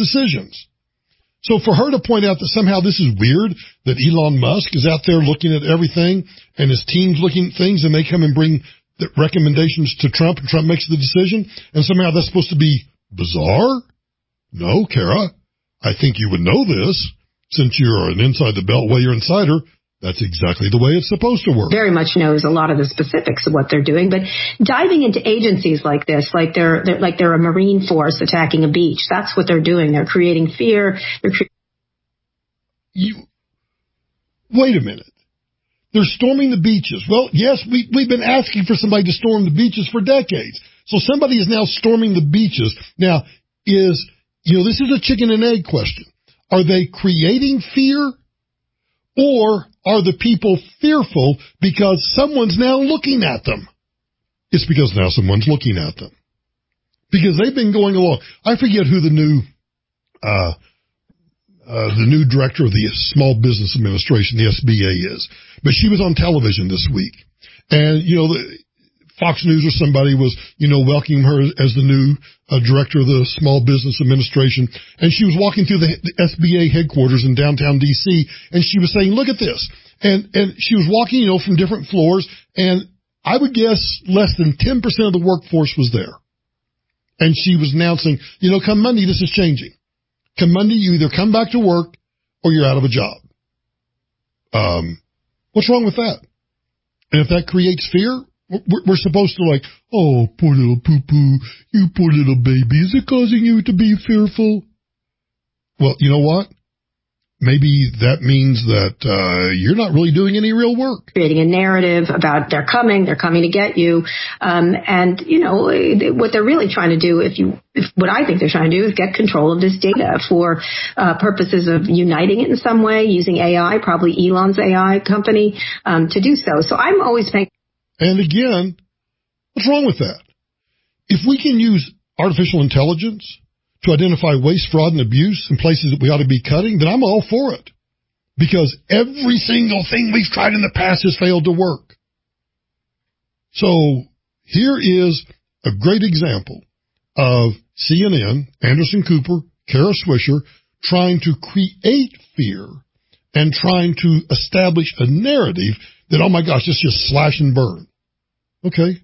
S8: So for her to point out that somehow this is weird, that Elon Musk is out there looking at everything and his team's looking at things and they come and bring the recommendations to Trump and Trump makes the decision and somehow that's supposed to be bizarre? No, Kara, I think you would know this since you're an inside the Beltway insider. That's exactly the way it's supposed to work.
S11: Very much knows a lot of the specifics of what they're doing, but diving into agencies like this, like they're a Marine force attacking a beach. That's what they're doing. They're creating fear.
S8: Wait a minute. They're storming the beaches. Well, yes, we've been asking for somebody to storm the beaches for decades. So somebody is now storming the beaches. Now, this is a chicken and egg question. Are they creating fear? Or are the people fearful because someone's now looking at them? It's because now someone's looking at them. Because they've been going along. I forget who the new director of the Small Business Administration, the SBA, is. But she was on television this week. And, Fox News or somebody was, welcoming her as the new director of the Small Business Administration. And she was walking through the SBA headquarters in downtown D.C. and she was saying, look at this. And she was walking, from different floors. And I would guess less than 10% of the workforce was there. And she was announcing, come Monday, this is changing. Come Monday, you either come back to work or you're out of a job. What's wrong with that? And if that creates fear, we're supposed to oh, poor little poo-poo, you poor little baby, is it causing you to be fearful? Well, you know what? Maybe that means that you're not really doing any real work.
S11: Creating a narrative about they're coming to get you. What they're really trying to do, what I think they're trying to do is get control of this data for purposes of uniting it in some way, using AI, probably Elon's AI company, to do so. So I'm always paying.
S8: And again, what's wrong with that? If we can use artificial intelligence to identify waste, fraud, and abuse in places that we ought to be cutting, then I'm all for it. Because every single thing we've tried in the past has failed to work. So here is a great example of CNN, Anderson Cooper, Kara Swisher, trying to create fear and trying to establish a narrative that, oh my gosh, it's just slash and burn. Okay.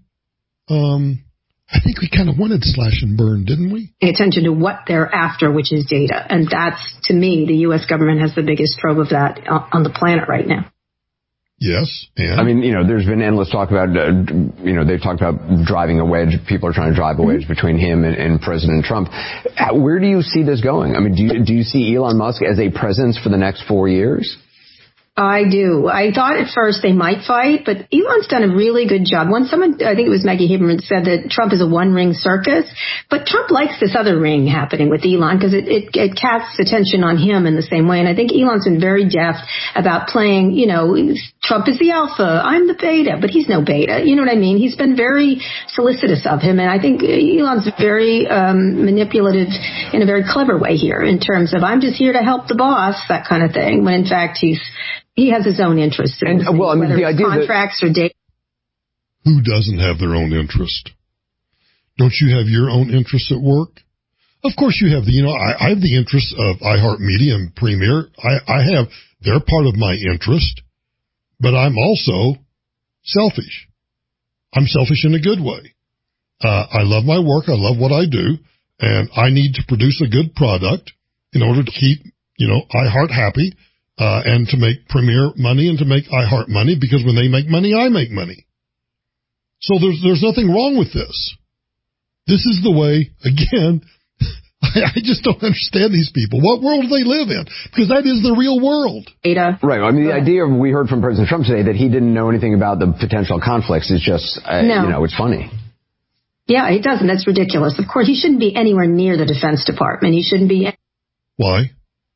S8: I think we kind of wanted slash and burn, didn't we?
S11: Pay attention to what they're after, which is data. And that's, to me, the U.S. government has the biggest trove of that on the planet right now.
S8: Yes. And?
S10: I mean, there's been endless talk about, they've talked about driving a wedge. People are trying to drive a wedge between him and President Trump. Where do you see this going? I mean, do you see Elon Musk as a presence for the next 4 years?
S11: I do. I thought at first they might fight, but Elon's done a really good job. Someone, I think it was Maggie Haberman, said that Trump is a one-ring circus, but Trump likes this other ring happening with Elon because it casts attention on him in the same way. And I think Elon's been very deft about playing, Trump is the alpha, I'm the beta, but he's no beta. You know what I mean? He's been very solicitous of him, and I think Elon's very manipulative in a very clever way here in terms of I'm just here to help the boss, that kind of thing, when in fact he has his own interests. The idea contracts or data.
S8: Who doesn't have their own interest? Don't you have your own interests at work? Of course you have I have the interests of iHeartMedia and Premier. They're part of my interest, but I'm also selfish. I'm selfish in a good way. I love my work. I love what I do, and I need to produce a good product in order to keep, iHeart happy. And to make Premier money and to make iHeart money, because when they make money, I make money. So there's nothing wrong with this. This is the way, again, I just don't understand these people. What world do they live in? Because that is the real world.
S11: Ada.
S10: Right. I mean, the idea we heard from President Trump today that he didn't know anything about the potential conflicts is just, it's funny.
S11: Yeah, he doesn't. That's ridiculous. Of course, he shouldn't be anywhere near the Defense Department. He shouldn't be.
S8: Why?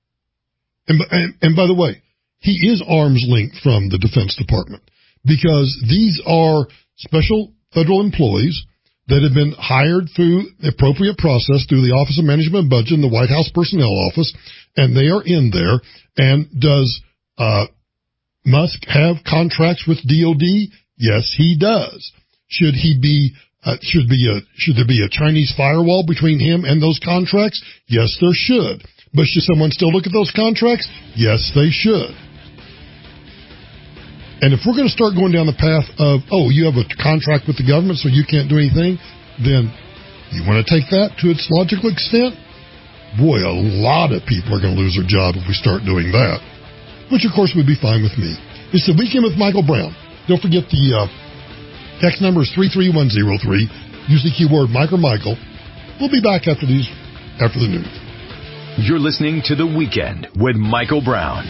S8: And by the way, he is arm's length from the Defense Department because these are special federal employees that have been hired through the appropriate process through the Office of Management and Budget and the White House Personnel Office, and they are in there. And does Musk have contracts with DOD? Yes, he does. Should there be a Chinese firewall between him and those contracts? Yes, there should. But should someone still look at those contracts? Yes, they should. And if we're going to start going down the path of, you have a contract with the government so you can't do anything, then you want to take that to its logical extent? Boy, a lot of people are going to lose their job if we start doing that, which of course would be fine with me. It's the Weekend with Michael Brown. Don't forget the text number is 33103. Use the keyword Mike or Michael. We'll be back after the news.
S1: You're listening to The Weekend with Michael Brown.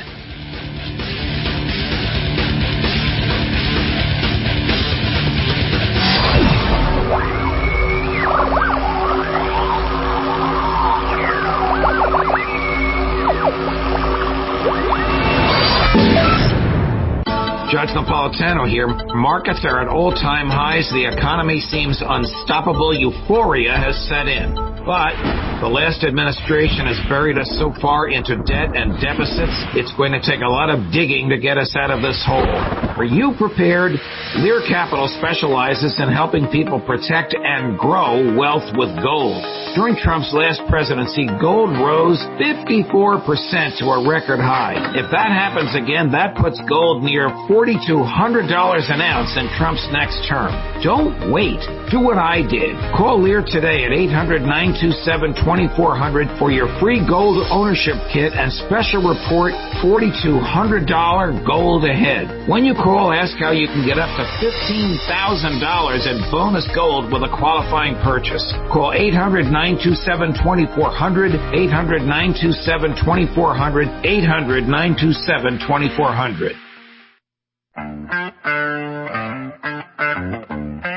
S12: Judge Napolitano here. Markets are at all-time highs. The economy seems unstoppable. Euphoria has set in. But the last administration has buried us so far into debt and deficits, it's going to take a lot of digging to get us out of this hole. Are you prepared? Lear Capital specializes in helping people protect and grow wealth with gold. During Trump's last presidency, gold rose 54% to a record high. If that happens again, that puts gold near $4,200 an ounce in Trump's next term. Don't wait. Do what I did. Call Lear today at 800-927-2400 for your free gold ownership kit and special report $4,200 gold ahead. When you call, ask how you can get up to $15,000 in bonus gold with a qualifying purchase. Call 800-927-2400, 800-927-2400, 800-927-2400.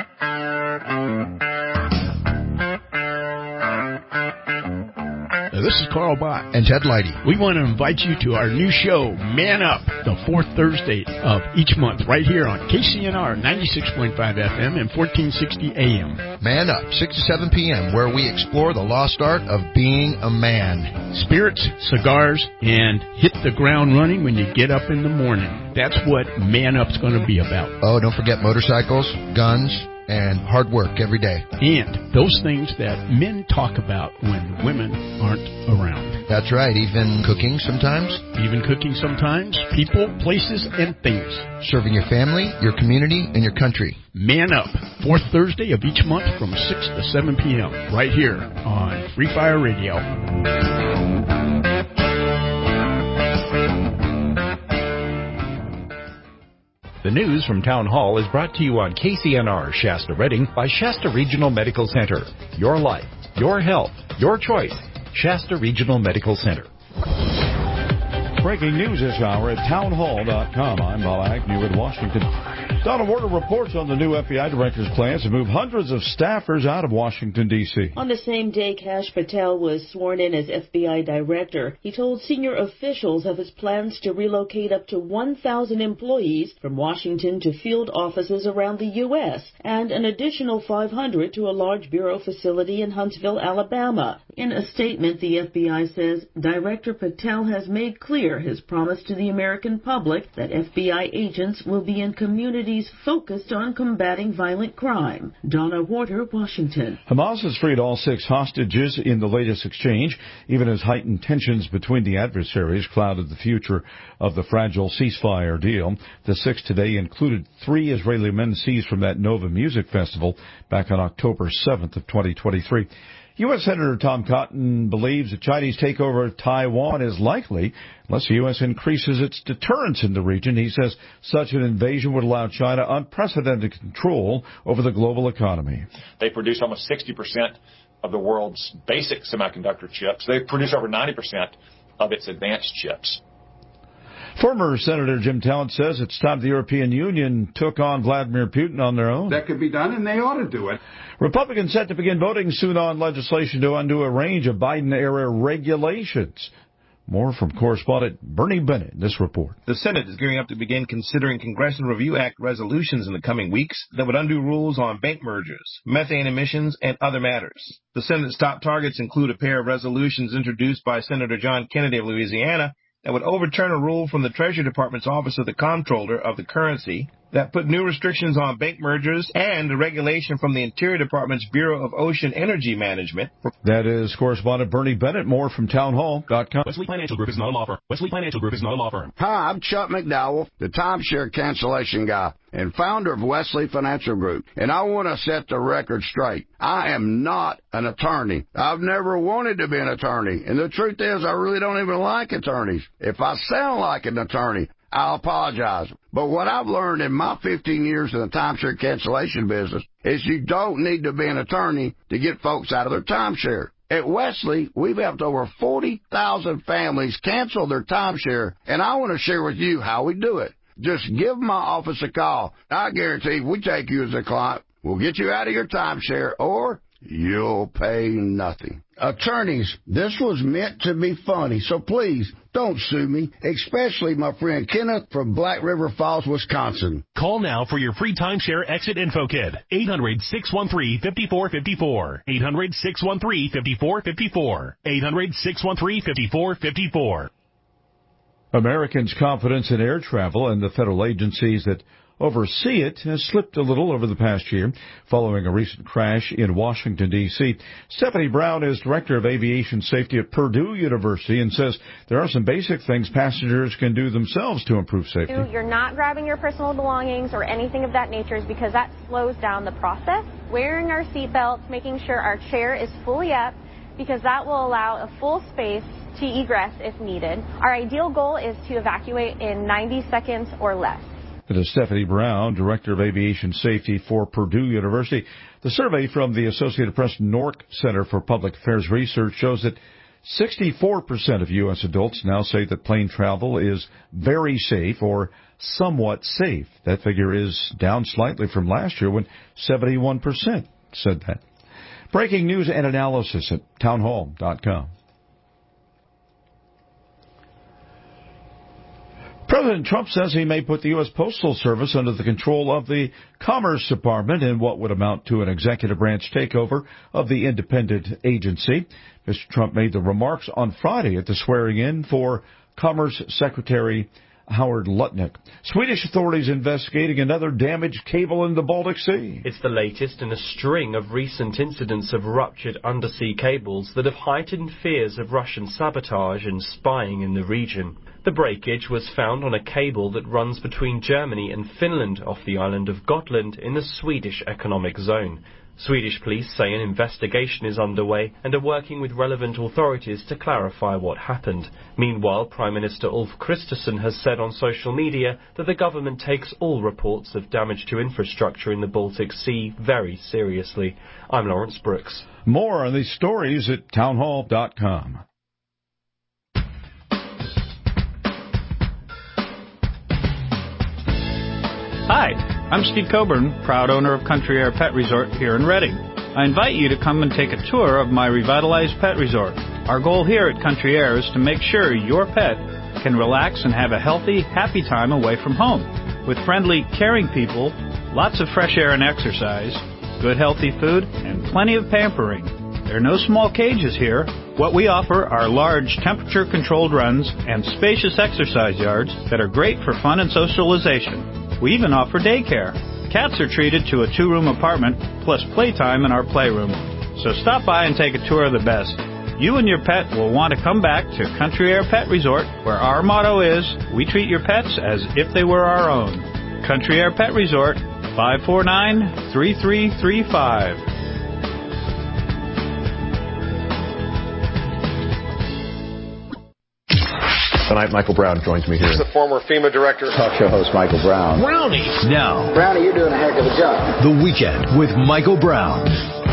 S16: This
S19: This is Carl Bott.
S8: And Ted Leidy.
S19: We want to invite you to our new show, Man Up, the fourth Thursday of each month, right here on KCNR 96.5 FM and 1460 AM.
S16: Man Up, 6 to 7 p.m., where we explore the lost art of being a man.
S19: Spirits, cigars, and hit the ground running when you get up in the morning. That's what Man Up's going to be about.
S16: Oh, don't forget motorcycles, guns, and hard work every day.
S19: And those things that men talk about when women aren't around.
S16: That's right. Even cooking sometimes.
S19: People, places, and things.
S16: Serving your family, your community, and your country.
S19: Man Up, fourth Thursday of each month from 6 to 7 p.m. right here on Free Fire Radio.
S17: The news from Town Hall is brought to you on KCNR Shasta Redding by Shasta Regional Medical Center. Your life, your health, your choice. Shasta Regional Medical Center.
S18: Breaking news this hour at townhall.com. I'm Bob Agnew in Washington. Donna Warner reports on the new FBI director's plans to move hundreds of staffers out of Washington, D.C.
S20: On the same day Kash Patel was sworn in as FBI director, he told senior officials of his plans to relocate up to 1,000 employees from Washington to field offices around the U.S. and an additional 500 to a large bureau facility in Huntsville, Alabama. In a statement, the FBI says Director Patel has made clear his promise to the American public that FBI agents will be in communities focused on combating violent crime. Donna Warner, Washington.
S18: Hamas has freed all 6 hostages in the latest exchange, even as heightened tensions between the adversaries clouded the future of the fragile ceasefire deal. The 6 today included 3 Israeli men seized from that Nova Music Festival back on October 7th of 2023. U.S. Senator Tom Cotton believes a Chinese takeover of Taiwan is likely unless the U.S. increases its deterrence in the region. He says such an invasion would allow China unprecedented control over the global economy.
S21: They produce almost 60% of the world's basic semiconductor chips. They produce over 90% of its advanced chips.
S18: Former Senator Jim Talent says it's time the European Union took on Vladimir Putin on their own.
S26: That could be done, and they ought to do it.
S18: Republicans set to begin voting soon on legislation to undo a range of Biden-era regulations. More from correspondent Bernie Bennett in this report.
S27: The Senate is gearing up to begin considering Congressional Review Act resolutions in the coming weeks that would undo rules on bank mergers, methane emissions, and other matters. The Senate's top targets include a pair of resolutions introduced by Senator John Kennedy of Louisiana that would overturn a rule from the Treasury Department's Office of the Comptroller of the Currency that put new restrictions on bank mergers and a regulation from the Interior Department's Bureau of Ocean Energy Management.
S18: That is correspondent Bernie Bennett. More from townhall.com.
S28: Wesley Financial Group is not a law firm. Wesley Financial Group is not a law firm.
S29: Hi, I'm Chuck McDowell, the timeshare cancellation guy and founder of Wesley Financial Group. And I want to set the record straight. I am not an attorney. I've never wanted to be an attorney. And the truth is, I really don't even like attorneys. If I sound like an attorney, I'll apologize. But what I've learned in my 15 years in the timeshare cancellation business is you don't need to be an attorney to get folks out of their timeshare. At Wesley, we've helped over 40,000 families cancel their timeshare, and I want to share with you how we do it. Just give my office a call. I guarantee if we take you as a client, we'll get you out of your timeshare, or you'll pay nothing. Attorneys, this was meant to be funny, so please don't sue me, especially my friend Kenneth from Black River Falls, Wisconsin.
S15: Call now for your free timeshare exit info kit. 800-613-5454. 800-613-5454. 800-613-5454.
S18: Americans' confidence in air travel and the federal agencies that oversee it has slipped a little over the past year following a recent crash in Washington, D.C. Stephanie Brown is Director of Aviation Safety at Purdue University and says there are some basic things passengers can do themselves to improve safety.
S30: You're not grabbing your personal belongings or anything of that nature because that slows down the process. Wearing our seatbelts, making sure our chair is fully up because that will allow a full space to egress if needed. Our ideal goal is to evacuate in 90 seconds or less.
S18: It is Stephanie Brown, Director of Aviation Safety for Purdue University. The survey from the Associated Press NORC Center for Public Affairs Research shows that 64% of U.S. adults now say that plane travel is very safe or somewhat safe. That figure is down slightly from last year when 71% said that. Breaking news and analysis at townhall.com. President Trump says he may put the U.S. Postal Service under the control of the Commerce Department in what would amount to an executive branch takeover of the independent agency. Mr. Trump made the remarks on Friday at the swearing-in for Commerce Secretary Howard Lutnick. Swedish authorities investigating another damaged cable in the Baltic Sea.
S2: It's the latest in a string of recent incidents of ruptured undersea cables that have heightened fears of Russian sabotage and spying in the region. The breakage was found on a cable that runs between Germany and Finland off the island of Gotland in the Swedish economic zone. Swedish police say an investigation is underway and are working with relevant authorities to clarify what happened. Meanwhile, Prime Minister Ulf Kristersson has said on social media that the government takes all reports of damage to infrastructure in the Baltic Sea very seriously. I'm Lawrence Brooks.
S18: More on these stories at townhall.com.
S3: Hi, I'm Steve Coburn, proud owner of Country Air Pet Resort here in Reading. I invite you to come and take a tour of my revitalized pet resort. Our goal here at Country Air is to make sure your pet can relax and have a healthy, happy time away from home. With friendly, caring people, lots of fresh air and exercise, good healthy food, and plenty of pampering. There are no small cages here. What we offer are large temperature-controlled runs and spacious exercise yards that are great for fun and socialization. We even offer daycare. Cats are treated to a 2-room apartment, plus playtime in our playroom. So stop by and take a tour of the best. You and your pet will want to come back to Country Air Pet Resort, where our motto is, we treat your pets as if they were our own. Country Air Pet Resort, 549-3335.
S4: Tonight, Michael Brown joins me here.
S5: He's the former FEMA director.
S4: Talk show host Michael Brown.
S1: Brownie. Now.
S5: Brownie, you're doing a heck of a job.
S1: The Weekend with Michael Brown.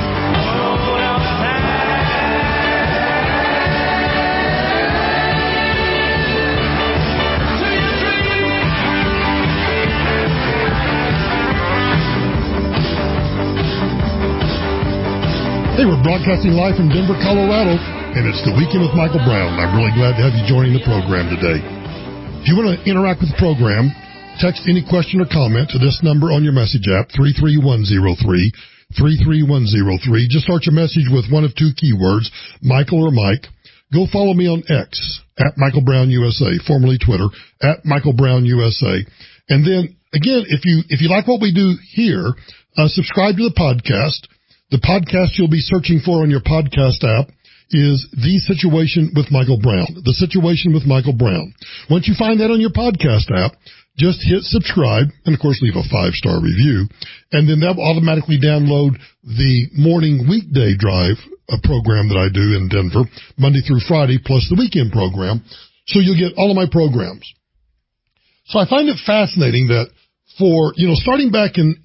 S8: Hey, we're broadcasting live from Denver, Colorado. And it's the Weekend with Michael Brown. I'm really glad to have you joining the program today. If you want to interact with the program, text any question or comment to this number on your message app, 33103, 33103. Just start your message with one of two keywords, Michael or Mike. Go follow me on X, at Michael Brown USA, formerly Twitter, at Michael Brown USA. And then, again, if you like what we do here, subscribe to the podcast. The podcast you'll be searching for on your podcast app is The Situation with Michael Brown. The Situation with Michael Brown. Once you find that on your podcast app, just hit subscribe and, of course, leave a 5-star review. And then that will automatically download the morning weekday drive, a program that I do in Denver, Monday through Friday, plus the weekend program. So you'll get all of my programs. So I find it fascinating that for, starting back with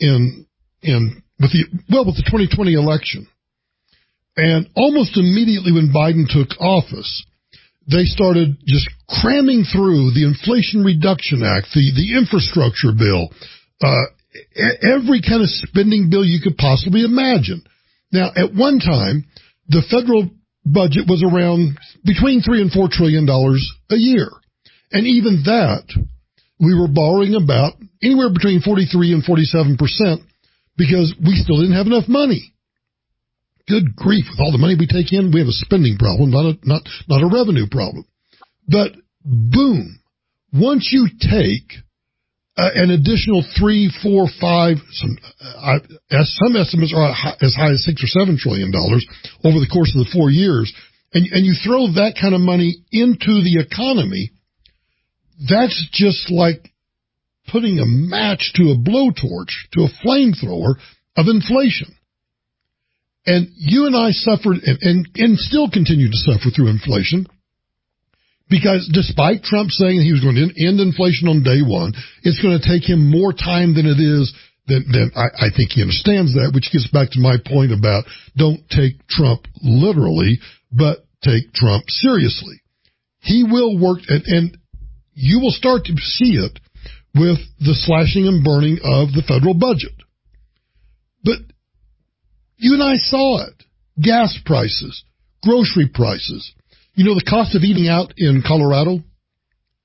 S8: the 2020 election, and almost immediately when Biden took office, they started just cramming through the Inflation Reduction Act, the infrastructure bill, every kind of spending bill you could possibly imagine. Now, at one time, the federal budget was around between $3 and $4 trillion a year. And even that, we were borrowing about anywhere between 43 and 47% because we still didn't have enough money. Good grief, with all the money we take in, we have a spending problem, not a revenue problem. But boom, once you take an additional 3, 4, 5, some estimates are as high as $6 or $7 trillion over the course of the 4 years, and you throw that kind of money into the economy, that's just like putting a match to a blowtorch, to a flamethrower of inflation. And you and I suffered and still continue to suffer through inflation because despite Trump saying he was going to end inflation on day one, it's going to take him more time than it is. I think he understands that, which gets back to my point about don't take Trump literally, but take Trump seriously. He will work, and you will start to see it with the slashing and burning of the federal budget. But you and I saw it. Gas prices, grocery prices. The cost of eating out in Colorado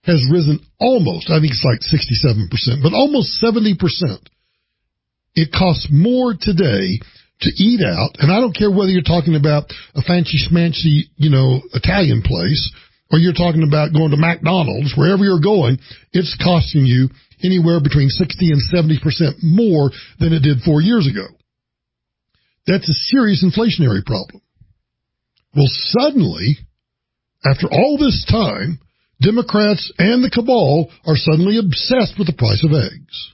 S8: has risen almost, I think it's like 67%, but almost 70%. It costs more today to eat out, and I don't care whether you're talking about a fancy schmancy, Italian place, or you're talking about going to McDonald's, wherever you're going, it's costing you anywhere between 60 and 70% more than it did 4 years ago. That's a serious inflationary problem. Well, suddenly, after all this time, Democrats and the cabal are suddenly obsessed with the price of eggs.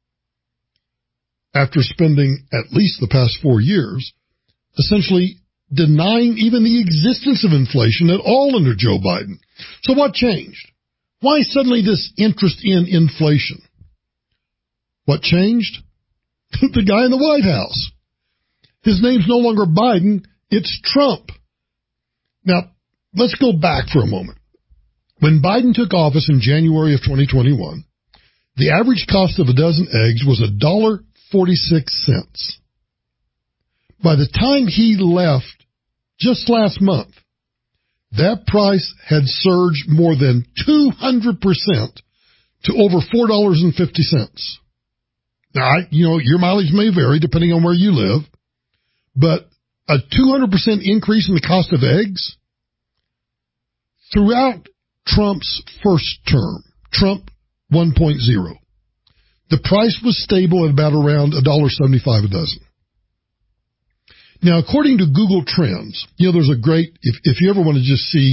S8: After spending at least the past 4 years essentially denying even the existence of inflation at all under Joe Biden. So what changed? Why suddenly this interest in inflation? What changed? The guy in the White House. His name's no longer Biden, it's Trump. Now, let's go back for a moment. When Biden took office in January of 2021, the average cost of a dozen eggs was $1.46. By the time he left just last month, that price had surged more than 200% to over $4.50. Now, your mileage may vary depending on where you live, but a 200% increase in the cost of eggs throughout Trump's first term, Trump 1.0, the price was stable at about around $1.75 a dozen. Now, according to Google Trends, there's a great, if you ever want to just see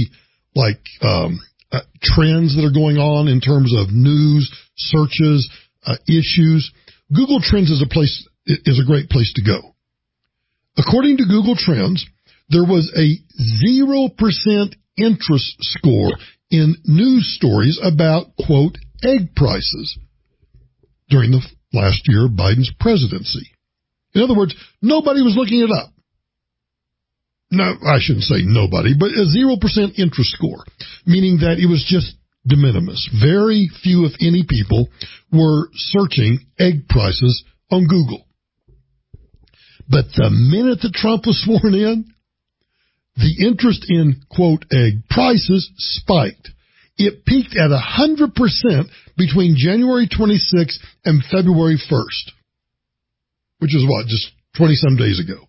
S8: trends that are going on in terms of news, searches, issues, Google Trends is a great place to go. According to Google Trends, there was a 0% interest score in news stories about, quote, egg prices during the last year of Biden's presidency. In other words, nobody was looking it up. No, I shouldn't say nobody, but a 0% interest score, meaning that it was just de minimis. Very few, if any, people were searching egg prices on Google. But the minute that Trump was sworn in, the interest in, quote, egg prices spiked. It peaked at 100% between January 26th and February 1st, which is just 20-some days ago.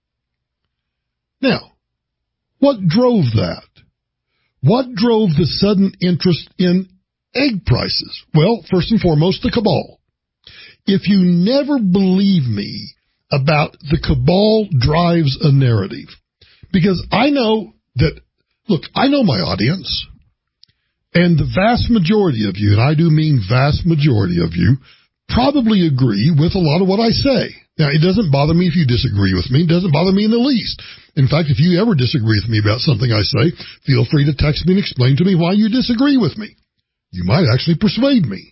S8: Now, what drove that? What drove the sudden interest in egg prices? Well, first and foremost, the cabal. If you never believe me about the cabal drives a narrative, because I know that, look, I know my audience, and the vast majority of you, and I do mean vast majority of you, probably agree with a lot of what I say. Now, it doesn't bother me if you disagree with me. It doesn't bother me in the least. In fact, if you ever disagree with me about something I say, feel free to text me and explain to me why you disagree with me. You might actually persuade me.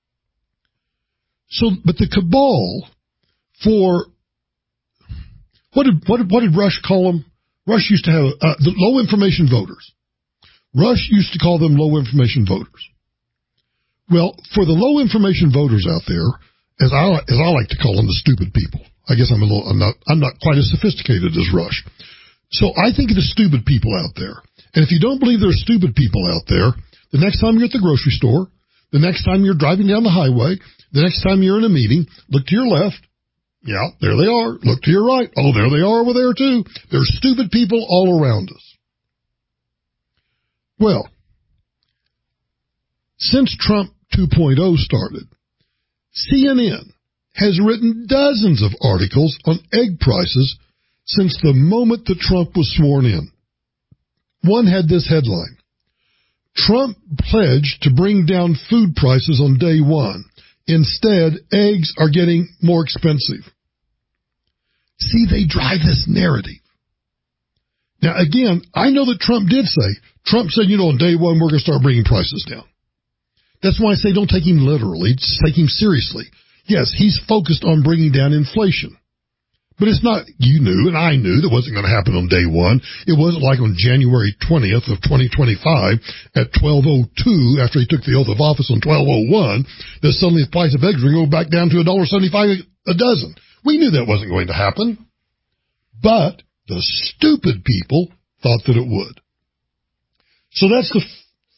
S8: So, but the cabal for, what did Rush call them? Rush used to have the low information voters. Rush used to call them low information voters. Well, for the low information voters out there, as I like to call them, the stupid people. I guess I'm not quite as sophisticated as Rush. So I think of the stupid people out there. And if you don't believe there are stupid people out there, the next time you're at the grocery store, the next time you're driving down the highway, the next time you're in a meeting, look to your left. Yeah, there they are. Look to your right. Oh, there they are over there too. There's stupid people all around us. Well, since Trump 2.0 started, CNN has written dozens of articles on egg prices since the moment that Trump was sworn in. One had this headline: Trump pledged to bring down food prices on day one. Instead, eggs are getting more expensive. See, they drive this narrative. Now, again, I know that Trump said, on day one, we're going to start bringing prices down. That's why I say don't take him literally, just take him seriously. Yes, he's focused on bringing down inflation. But it's not, you knew and I knew that wasn't going to happen on day one. It wasn't like on January 20th of 2025 at 12:02 after he took the oath of office on 12:01 that suddenly the price of eggs were going to go back down to $1.75 a dozen. We knew that wasn't going to happen. But the stupid people thought that it would. So that's the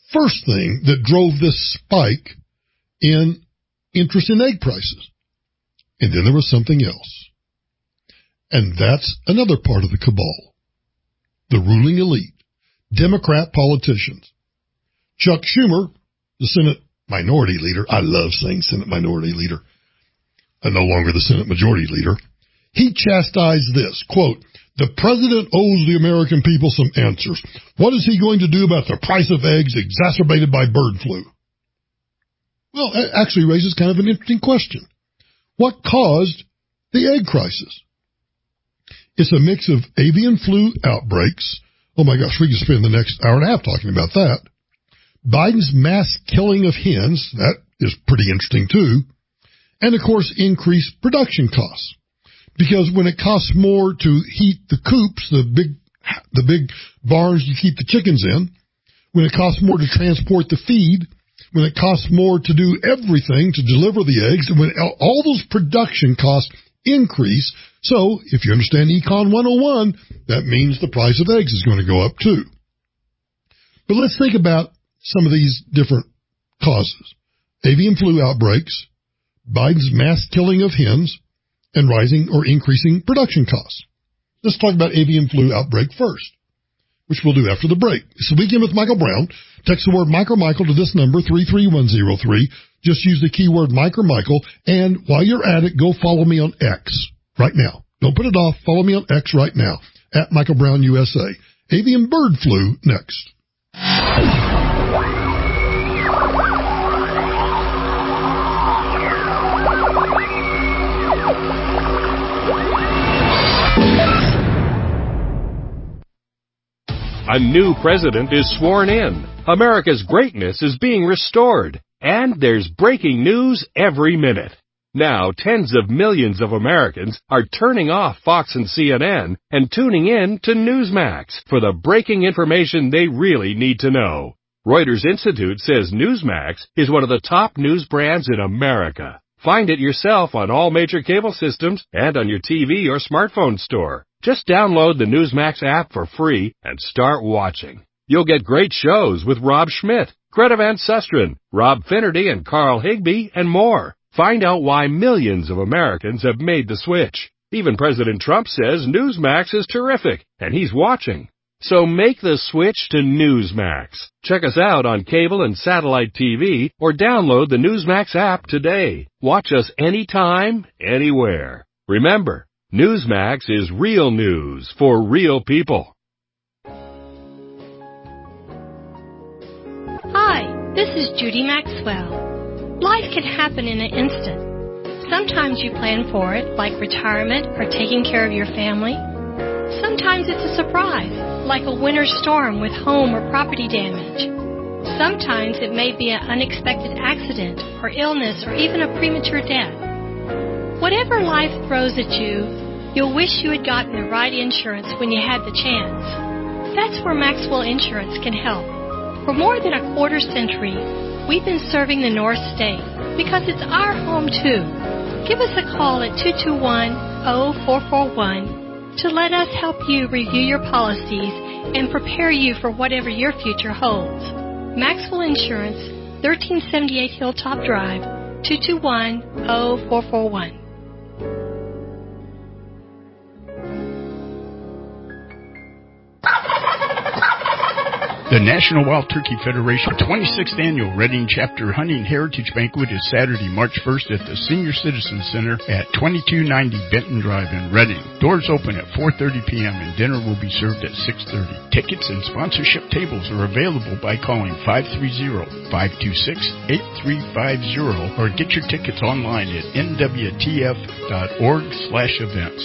S8: first thing that drove this spike in interest in egg prices. And then there was something else. And that's another part of the cabal. The ruling elite, Democrat politicians. Chuck Schumer, the Senate Minority Leader, I love saying Senate Minority Leader, no longer the Senate Majority Leader, he chastised this, quote, "The president owes the American people some answers. What is he going to do about the price of eggs exacerbated by bird flu?" Well, it actually raises kind of an interesting question. What caused the egg crisis? It's a mix of avian flu outbreaks. Oh my gosh, we could spend the next hour and a half talking about that. Biden's mass killing of hens, that is pretty interesting too. And of course, increased production costs. Because when it costs more to heat the coops, the big barns you keep the chickens in, when it costs more to transport the feed, when it costs more to do everything to deliver the eggs, and when all those production costs increase, so if you understand Econ 101, that means the price of eggs is going to go up too. But let's think about some of these different causes. Avian flu outbreaks, Biden's mass killing of hens, and rising or increasing production costs. Let's talk about avian flu outbreak first, which we'll do after the break. It's the Weekend with Michael Brown. Text the word Mike or Michael to this number, 33103. Just use the keyword Mike or Michael, and while you're at it, go follow me on X right now. Don't put it off. Follow me on X right now, at Michael Brown USA. Avian bird flu next.
S6: A new president is sworn in. America's greatness is being restored. And there's breaking news every minute. Now, tens of millions of Americans are turning off Fox and CNN and tuning in to Newsmax for the breaking information they really need to know. Reuters Institute says Newsmax is one of the top news brands in America. Find it yourself on all major cable systems and on your TV or smartphone store. Just download the Newsmax app for free and start watching. You'll get great shows with Rob Schmidt, Greta Van Susteren, Rob Finnerty, and Carl Higbee, and more. Find out why millions of Americans have made the switch. Even President Trump says Newsmax is terrific, and he's watching. So make the switch to Newsmax. Check us out on cable and satellite TV, or download the Newsmax app today. Watch us anytime, anywhere. Remember, Newsmax is real news for real people.
S7: Hi, this is Judy Maxwell. Life can happen in an instant. Sometimes you plan for it, like retirement or taking care of your family. Sometimes it's a surprise, like a winter storm with home or property damage. Sometimes it may be an unexpected accident or illness or even a premature death. Whatever life throws at you, you'll wish you had gotten the right insurance when you had the chance. That's where Maxwell Insurance can help. For more than a quarter century, we've been serving the North State because it's our home too. Give us a call at 221-0441 to let us help you review your policies and prepare you for whatever your future holds. Maxwell Insurance, 1378 Hilltop Drive, 221-0441.
S19: The National Wild Turkey Federation 26th Annual Reading Chapter Hunting Heritage Banquet is Saturday, March 1st at the Senior Citizen Center at 2290 Benton Drive in Reading. Doors open at 4:30 p.m. and dinner will be served at 6:30. Tickets and sponsorship tables are available by calling 530-526-8350 or get your tickets online at nwtf.org/events.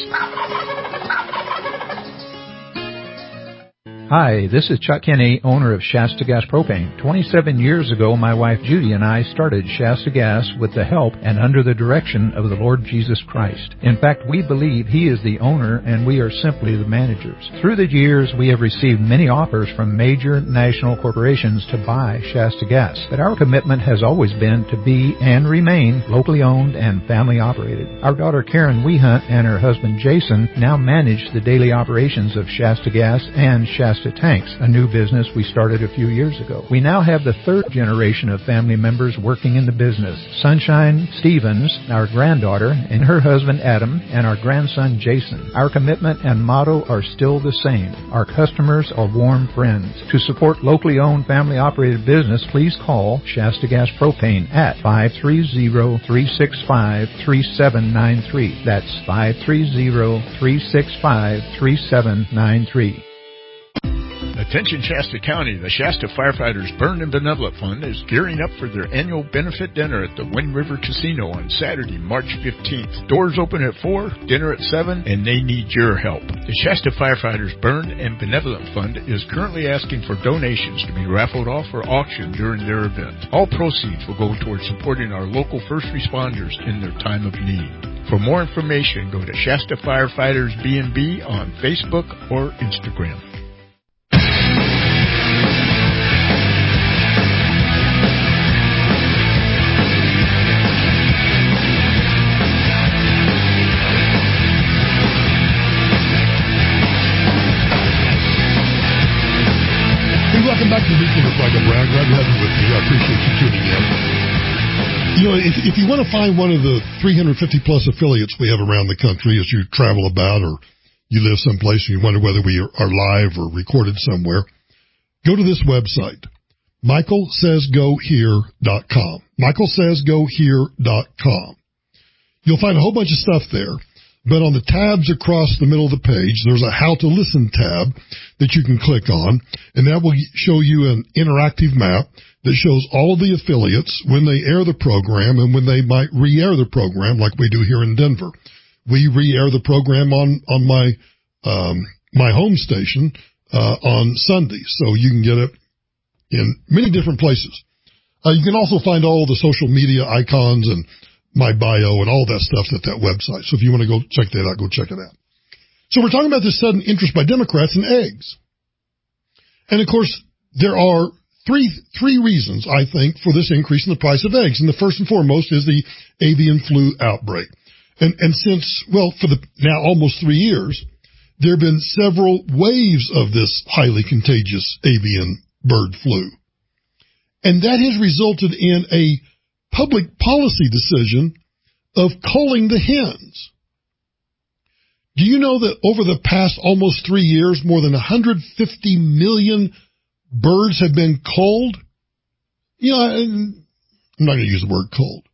S9: Hi, this is Chuck Kinney, owner of Shasta Gas Propane. 27 years ago, my wife Judy and I started Shasta Gas with the help and under the direction of the Lord Jesus Christ. In fact, we believe He is the owner and we are simply the managers. Through the years, we have received many offers from major national corporations to buy Shasta Gas, but our commitment has always been to be and remain locally owned and family operated. Our daughter Karen Wehunt and her husband Jason now manage the daily operations of Shasta Gas and Shasta Shasta Tanks, a new business we started a few years ago. We now have the third generation of family members working in the business. Sunshine Stevens, our granddaughter, and her husband Adam, and our grandson Jason. Our commitment and motto are still the same. Our customers are warm friends. To support locally owned, family-operated business, please call Shasta Gas Propane at 530-365-3793. That's 530-365-3793.
S19: Attention Shasta County, the Shasta Firefighters Burn and Benevolent Fund is gearing up for their annual benefit dinner at the Wind River Casino on Saturday, March 15th. Doors open at 4, dinner at 7, and they need your help. The Shasta Firefighters Burn and Benevolent Fund is currently asking for donations to be raffled off or auctioned during their event. All proceeds will go towards supporting our local first responders in their time of need. For more information, go to Shasta Firefighters B&B on Facebook or Instagram.
S8: Welcome back to the Weekend with Michael Brown. Glad to have you with me. I appreciate you tuning in. You know, if you want to find one of the 350-plus affiliates we have around the country as you travel about or you live someplace and you wonder whether we are live or recorded somewhere, go to this website, michaelsaysgohere.com. michaelsaysgohere.com. You'll find a whole bunch of stuff there. But on the tabs across the middle of the page, there's a How to Listen tab that you can click on, and that will show you an interactive map that shows all of the affiliates when they air the program and when they might re-air the program like we do here in Denver. We re-air the program on my home station on Sundays, so you can get it in many different places. You can also find all the social media icons and my bio and all that stuff's at that website. So if you want to go check that out, go check it out. So we're talking about this sudden interest by Democrats in eggs. And of course, there are three reasons, I think, for this increase in the price of eggs. And the first and foremost is the avian flu outbreak. And since, well, for the now almost 3 years, there have been several waves of this highly contagious avian bird flu. And that has resulted in a public policy decision of culling the hens. Do you know that over the past almost 3 years, more than 150 million birds have been culled? You know, I'm not going to use the word culled.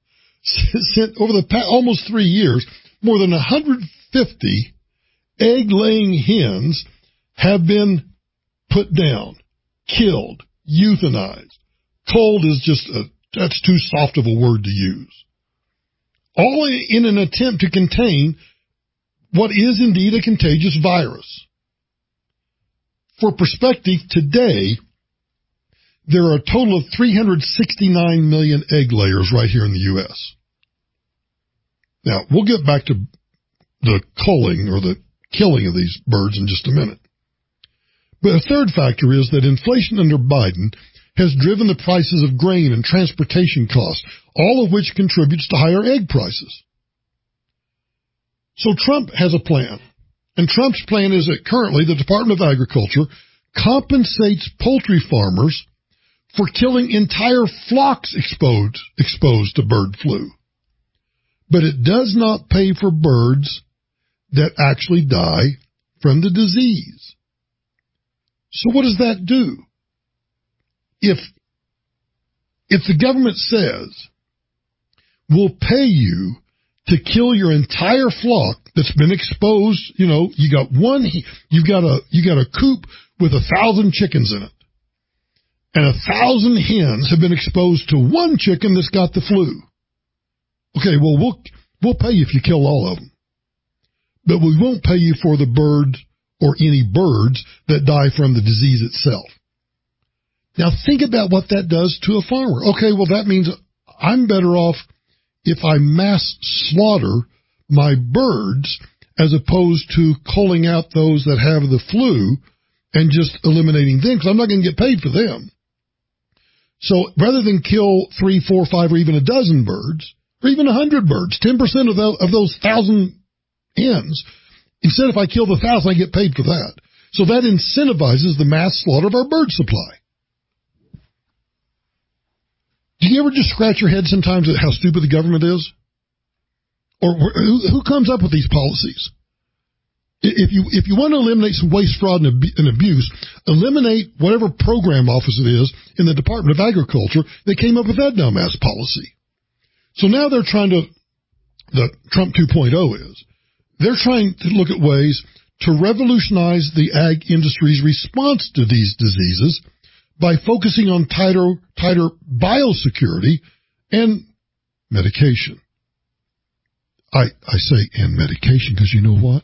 S8: Over the past almost 3 years, more than 150 egg-laying hens have been put down, killed, euthanized. Culled is just that's too soft of a word to use. All in an attempt to contain what is indeed a contagious virus. For perspective, today, there are a total of 369 million egg layers right here in the U.S. Now, we'll get back to the culling or the killing of these birds in just a minute. But a third factor is that inflation under Biden has driven the prices of grain and transportation costs, all of which contributes to higher egg prices. So Trump has a plan, and Trump's plan is that currently the Department of Agriculture compensates poultry farmers for killing entire flocks exposed to bird flu. But it does not pay for birds that actually die from the disease. So what does that do? If the government says, we'll pay you to kill your entire flock that's been exposed, you know, you've got a coop with 1,000 chickens in it, and 1,000 hens have been exposed to one chicken that's got the flu. Okay, well, we'll pay you if you kill all of them, but we won't pay you for the birds or any birds that die from the disease itself. Now think about what that does to a farmer. Okay, well that means I'm better off if I mass slaughter my birds as opposed to culling out those that have the flu and just eliminating them, because I'm not going to get paid for them. So rather than kill 3, 4, 5, or even a dozen birds, or even 100 birds, 10% of those 1,000 hens, instead if I kill the 1,000, I get paid for that. So that incentivizes the mass slaughter of our bird supply. Do you ever just scratch your head sometimes at how stupid the government is? Or who comes up with these policies? If you want to eliminate some waste, fraud, and abuse, eliminate whatever program office it is in the Department of Agriculture that came up with that dumbass policy. So now they're trying to, the Trump 2.0 is, they're trying to look at ways to revolutionize the ag industry's response to these diseases by focusing on tighter biosecurity and medication. I say and medication because you know what?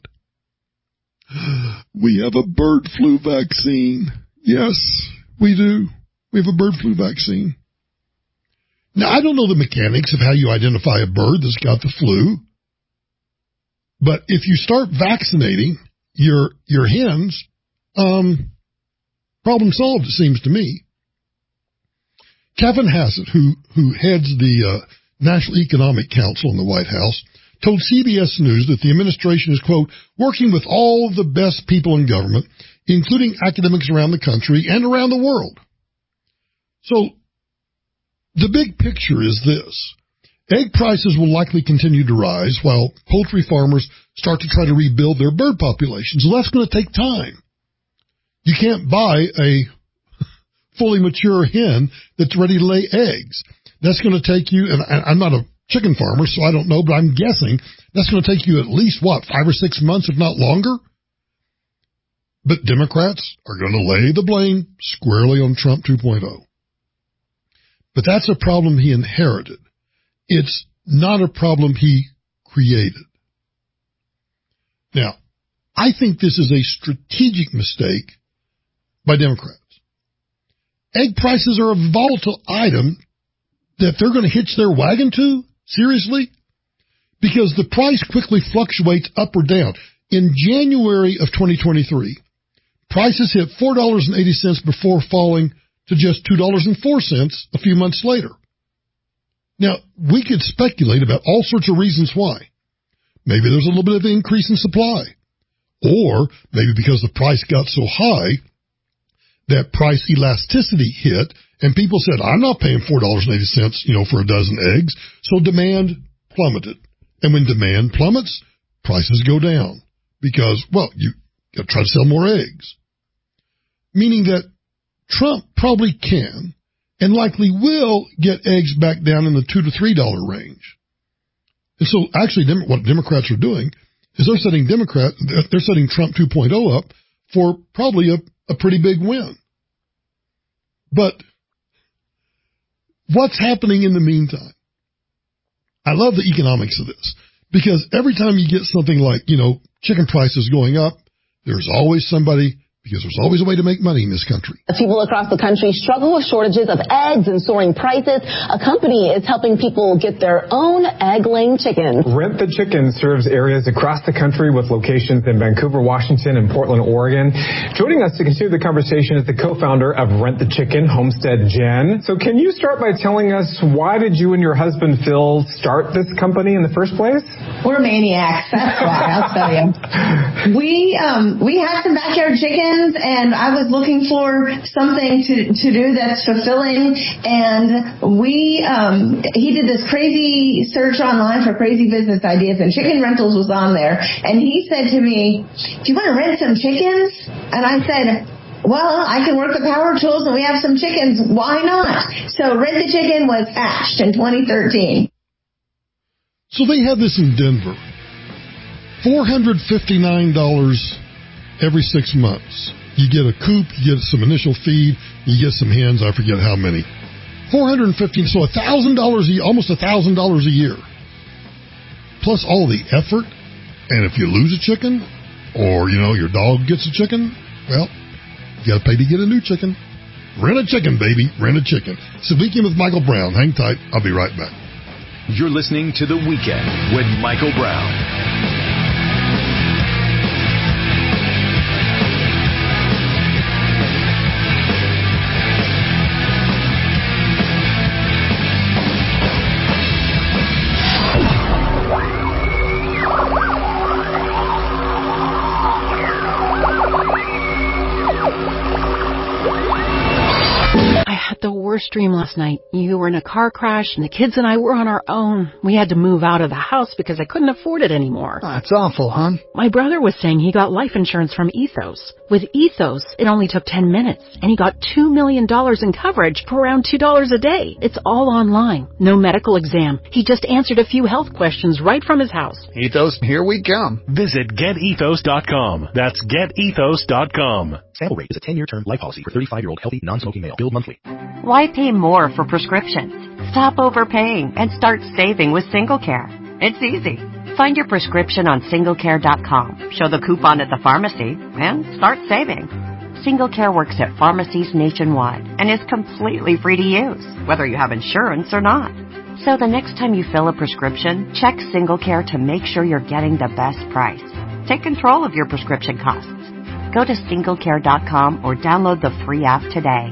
S8: We have a bird flu vaccine. Yes, we do. We have a bird flu vaccine. Now, I don't know the mechanics of how you identify a bird that's got the flu, but if you start vaccinating your hens, problem solved, it seems to me. Kevin Hassett, who heads the National Economic Council in the White House, told CBS News that the administration is, quote, working with all the best people in government, including academics around the country and around the world. So the big picture is this. Egg prices will likely continue to rise while poultry farmers start to try to rebuild their bird populations. So that's going to take time. You can't buy a fully mature hen that's ready to lay eggs. That's going to take you, and I'm not a chicken farmer, so I don't know, but I'm guessing that's going to take you at least, 5 or 6 months, if not longer? But Democrats are going to lay the blame squarely on Trump 2.0. But that's a problem he inherited. It's not a problem he created. Now, I think this is a strategic mistake by Democrats. Egg prices are a volatile item that they're going to hitch their wagon to? Seriously? Because the price quickly fluctuates up or down. In January of 2023, prices hit $4.80 before falling to just $2.04 a few months later. Now, we could speculate about all sorts of reasons why. Maybe there's a little bit of increase in supply. Or maybe because the price got so high, that price elasticity hit, and people said, I'm not paying $4.80, for a dozen eggs. So demand plummeted. And when demand plummets, prices go down because, you got to try to sell more eggs. Meaning that Trump probably can and likely will get eggs back down in the $2 to $3 range. And so actually what Democrats are doing is they're setting Trump 2.0 up for probably a pretty big win. But what's happening in the meantime? I love the economics of this because every time you get something like, chicken prices going up, there's always somebody, because there's always a way to make money in this country.
S10: People across the country struggle with shortages of eggs and soaring prices. A company is helping people get their own egg-laying chickens.
S11: Rent the Chicken serves areas across the country with locations in Vancouver, Washington, and Portland, Oregon. Joining us to continue the conversation is the co-founder of Rent the Chicken, Homestead Jen. So can you start by telling us, why did you and your husband Phil start this company in the first place?
S12: We're maniacs. That's why, I'll tell you. We had some backyard chickens, and I was looking for something to do that's fulfilling, and he did this crazy search online for crazy business ideas, and chicken rentals was on there, and he said to me, do you want to rent some chickens? And I said, well, I can work the power tools and we have some chickens, why not? So Rent the Chicken was hatched in 2013.
S8: So they have this in Denver, $459 every 6 months. You get a coop, you get some initial feed, you get some hens, I forget how many. $415, so $1,000 almost $1,000 a year. Plus all the effort, and if you lose a chicken, or, your dog gets a chicken, well, you gotta pay to get a new chicken. Rent a chicken, baby, rent a chicken. So Weekend with Michael Brown. Hang tight, I'll be right back.
S1: You're listening to The Weekend with Michael Brown.
S13: worst dream last night. You were in a car crash, and the kids and I were on our own. We had to move out of the house because I couldn't afford it anymore.
S14: That's awful, hon.
S13: My brother was saying he got life insurance from Ethos. With Ethos, it only took 10 minutes, and he got $2 million in coverage for around $2 a day. It's all online. No medical exam. He just answered a few health questions right from his house.
S14: Ethos, here we come.
S28: Visit GetEthos.com. That's GetEthos.com.
S16: Sample rate is a 10-year term life policy for 35-year-old healthy, non-smoking male. Billed monthly.
S17: Why pay more for prescriptions? Stop overpaying and start saving with SingleCare. It's easy. Find your prescription on SingleCare.com. Show the coupon at the pharmacy and start saving. SingleCare works at pharmacies nationwide and is completely free to use, whether you have insurance or not. So the next time you fill a prescription, check SingleCare to make sure you're getting the best price. Take control of your prescription costs. Go to SingleCare.com or download the free app today.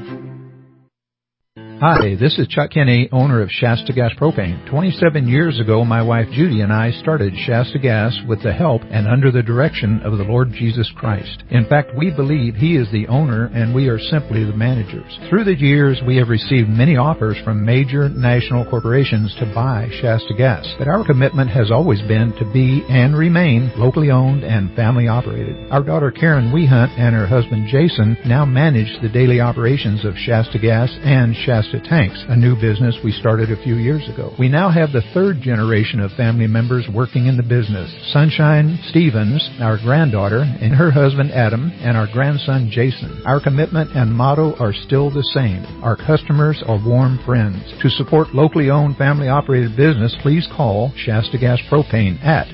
S9: Hi, this is Chuck Kinney, owner of Shasta Gas Propane. 27 years ago, my wife Judy and I started Shasta Gas with the help and under the direction of the Lord Jesus Christ. In fact, we believe He is the owner and we are simply the managers. Through the years, we have received many offers from major national corporations to buy Shasta Gas, but our commitment has always been to be and remain locally owned and family operated. Our daughter Karen Wehunt and her husband Jason now manage the daily operations of Shasta Gas and Shasta Tanks, a new business we started a few years ago. We now have the third generation of family members working in the business. Sunshine Stevens, our granddaughter, and her husband Adam, and our grandson Jason. Our commitment and motto are still the same. Our customers are warm friends. To support locally owned family operated business, please call Shasta Gas Propane at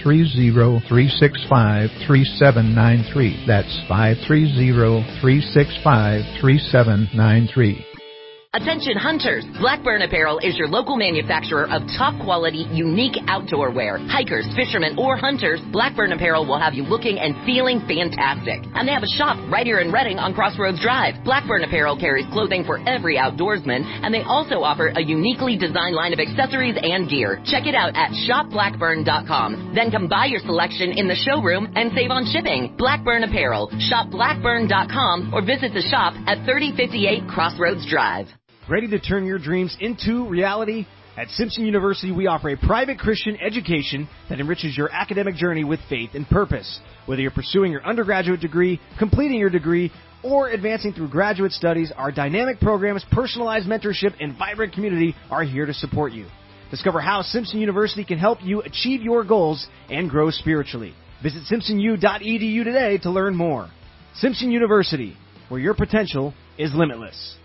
S9: 530-365-3793. That's 530-365-3793.
S20: Attention hunters! Blackburn Apparel is your local manufacturer of top quality, unique outdoor wear. Hikers, fishermen, or hunters, Blackburn Apparel will have you looking and feeling fantastic. And they have a shop right here in Reading on Crossroads Drive. Blackburn Apparel carries clothing for every outdoorsman, and they also offer a uniquely designed line of accessories and gear. Check it out at shopblackburn.com. Then come buy your selection in the showroom and save on shipping. Blackburn Apparel. Shop blackburn.com or visit the shop at 3058 Crossroads Drive.
S22: Ready to turn your dreams into reality? At Simpson University, we offer a private Christian education that enriches your academic journey with faith and purpose. Whether you're pursuing your undergraduate degree, completing your degree, or advancing through graduate studies, our dynamic programs, personalized mentorship, and vibrant community are here to support you. Discover how Simpson University can help you achieve your goals and grow spiritually. Visit simpsonu.edu today to learn more. Simpson University, where your potential is limitless.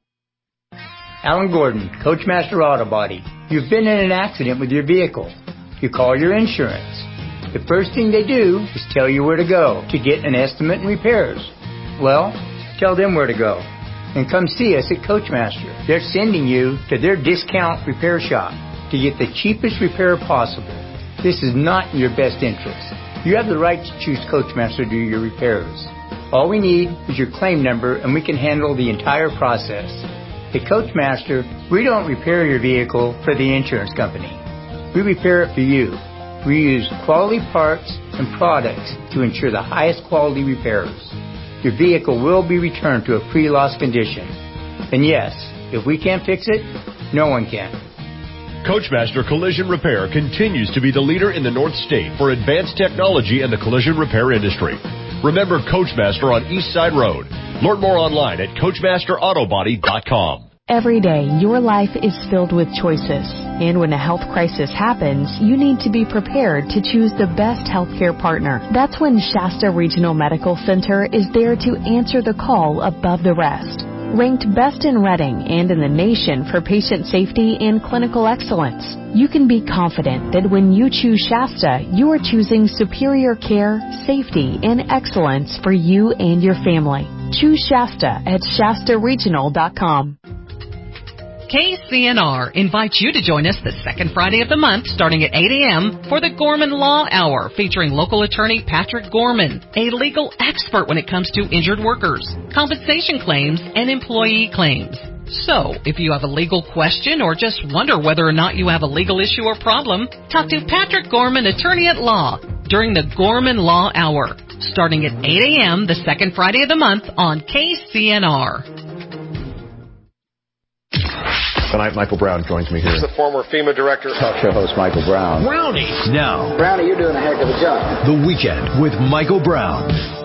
S23: Alan Gordon, Coachmaster Auto Body. You've been in an accident with your vehicle. You call your insurance. The first thing they do is tell you where to go to get an estimate and repairs. Well, tell them where to go. And come see us at Coachmaster. They're sending you to their discount repair shop to get the cheapest repair possible. This is not in your best interest. You have the right to choose Coachmaster to do your repairs. All we need is your claim number and we can handle the entire process. At Coachmaster, we don't repair your vehicle for the insurance company. We repair it for you. We use quality parts and products to ensure the highest quality repairs. Your vehicle will be returned to a pre-loss condition. And yes, if we can't fix it, no one can.
S15: Coachmaster Collision Repair continues to be the leader in the North State for advanced technology in the collision repair industry. Remember Coachmaster on East Side Road. Learn more online at CoachmasterAutobody.com.
S24: Every day, your life is filled with choices. And when a health crisis happens, you need to be prepared to choose the best healthcare partner. That's when Shasta Regional Medical Center is there to answer the call above the rest. Ranked best in Reading and in the nation for patient safety and clinical excellence, you can be confident that when you choose Shasta, you are choosing superior care, safety, and excellence for you and your family. Choose Shasta at ShastaRegional.com.
S25: KCNR invites you to join us the second Friday of the month starting at 8 a.m. for the Gorman Law Hour featuring local attorney Patrick Gorman, a legal expert when it comes to injured workers, compensation claims, and employee claims. So, if you have a legal question or just wonder whether or not you have a legal issue or problem, talk to Patrick Gorman, attorney at law, during the Gorman Law Hour starting at 8 a.m. the second Friday of the month on KCNR.
S2: Tonight, Michael Brown joins me here.
S3: He's the former FEMA director.
S2: Talk show host Michael Brown.
S1: Brownie. Now.
S3: Brownie, you're doing a heck of a job.
S1: The Weekend with Michael Brown.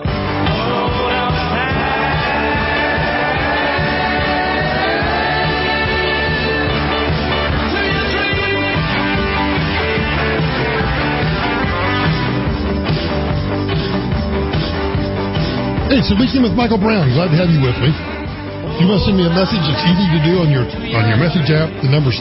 S8: Hey, it's the Weekend with Michael Brown. Glad to have you with me. If you want to send me a message, it's easy to do on your message app. The number's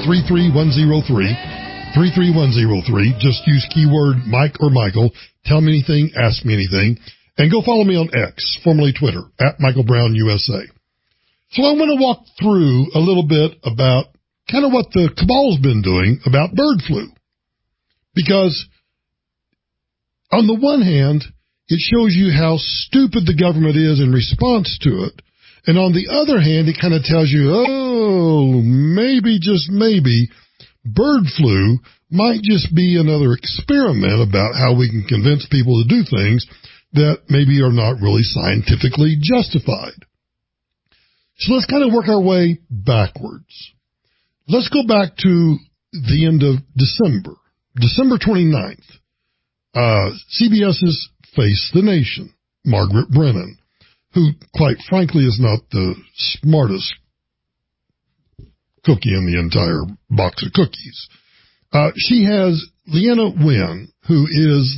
S8: 33103. 33103. Just use keyword Mike or Michael. Tell me anything, ask me anything. And go follow me on X, formerly Twitter, at Michael Brown USA. So I want to walk through a little bit about kind of what the cabal's been doing about bird flu. Because on the one hand, it shows you how stupid the government is in response to it. And on the other hand, it kind of tells you, oh, maybe, just maybe, bird flu might just be another experiment about how we can convince people to do things that maybe are not really scientifically justified. So let's kind of work our way backwards. Let's go back to the end of December 29th. CBS's Face the Nation, Margaret Brennan, who, quite frankly, is not the smartest cookie in the entire box of cookies. She has Leana Wen, who is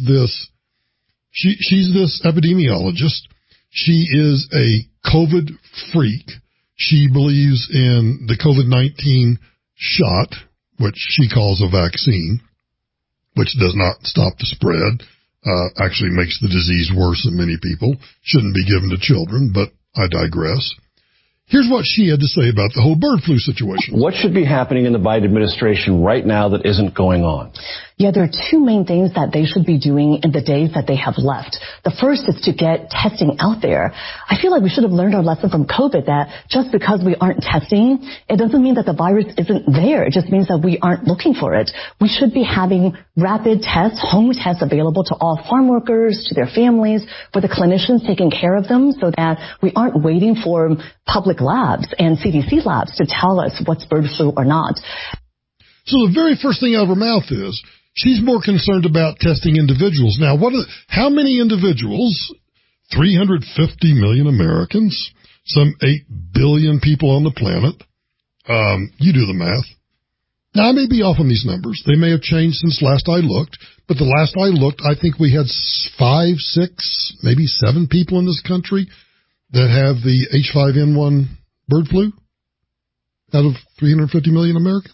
S8: she's this epidemiologist. She is a COVID freak. She believes in the COVID-19 shot, which she calls a vaccine, which does not stop the spread. Actually makes the disease worse in many people. Shouldn't be given to children, but I digress. Here's what she had to say about the whole bird flu situation.
S4: What should be happening in the Biden administration right now that isn't going on?
S10: Yeah, there are two main things that they should be doing in the days that they have left. The first is to get testing out there. I feel like we should have learned our lesson from COVID that just because we aren't testing, it doesn't mean that the virus isn't there. It just means that we aren't looking for it. We should be having rapid tests, home tests available to all farm workers, to their families, for the clinicians taking care of them so that we aren't waiting for public labs and CDC labs to tell us what's bird flu or not.
S8: So the very first thing out of her mouth is, she's more concerned about testing individuals. Now, how many individuals? 350 million Americans, some 8 billion people on the planet. You do the math. Now, I may be off on these numbers. They may have changed since last I looked, but the last I looked, I think we had 5, 6, maybe 7 people in this country that have the H5N1 bird flu out of 350 million Americans.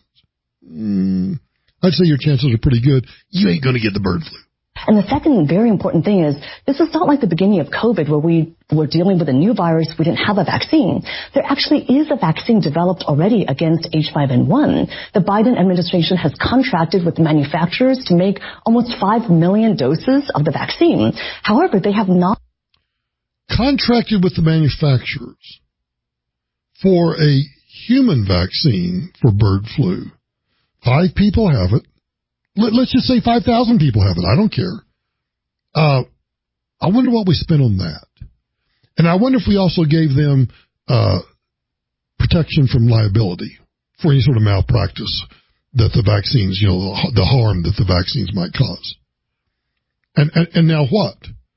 S8: I'd say your chances are pretty good. You ain't going to get the bird flu.
S10: And the second very important thing is, this is not like the beginning of COVID where we were dealing with a new virus. We didn't have a vaccine. There actually is a vaccine developed already against H5N1. The Biden administration has contracted with the manufacturers to make almost 5 million doses of the vaccine. However, they have not
S8: contracted with the manufacturers for a human vaccine for bird flu. 5 people have it. Let's just say 5,000 people have it. I don't care. I wonder what we spent on that. And I wonder if we also gave them protection from liability for any sort of malpractice that the vaccines, the harm that the vaccines might cause. And now what?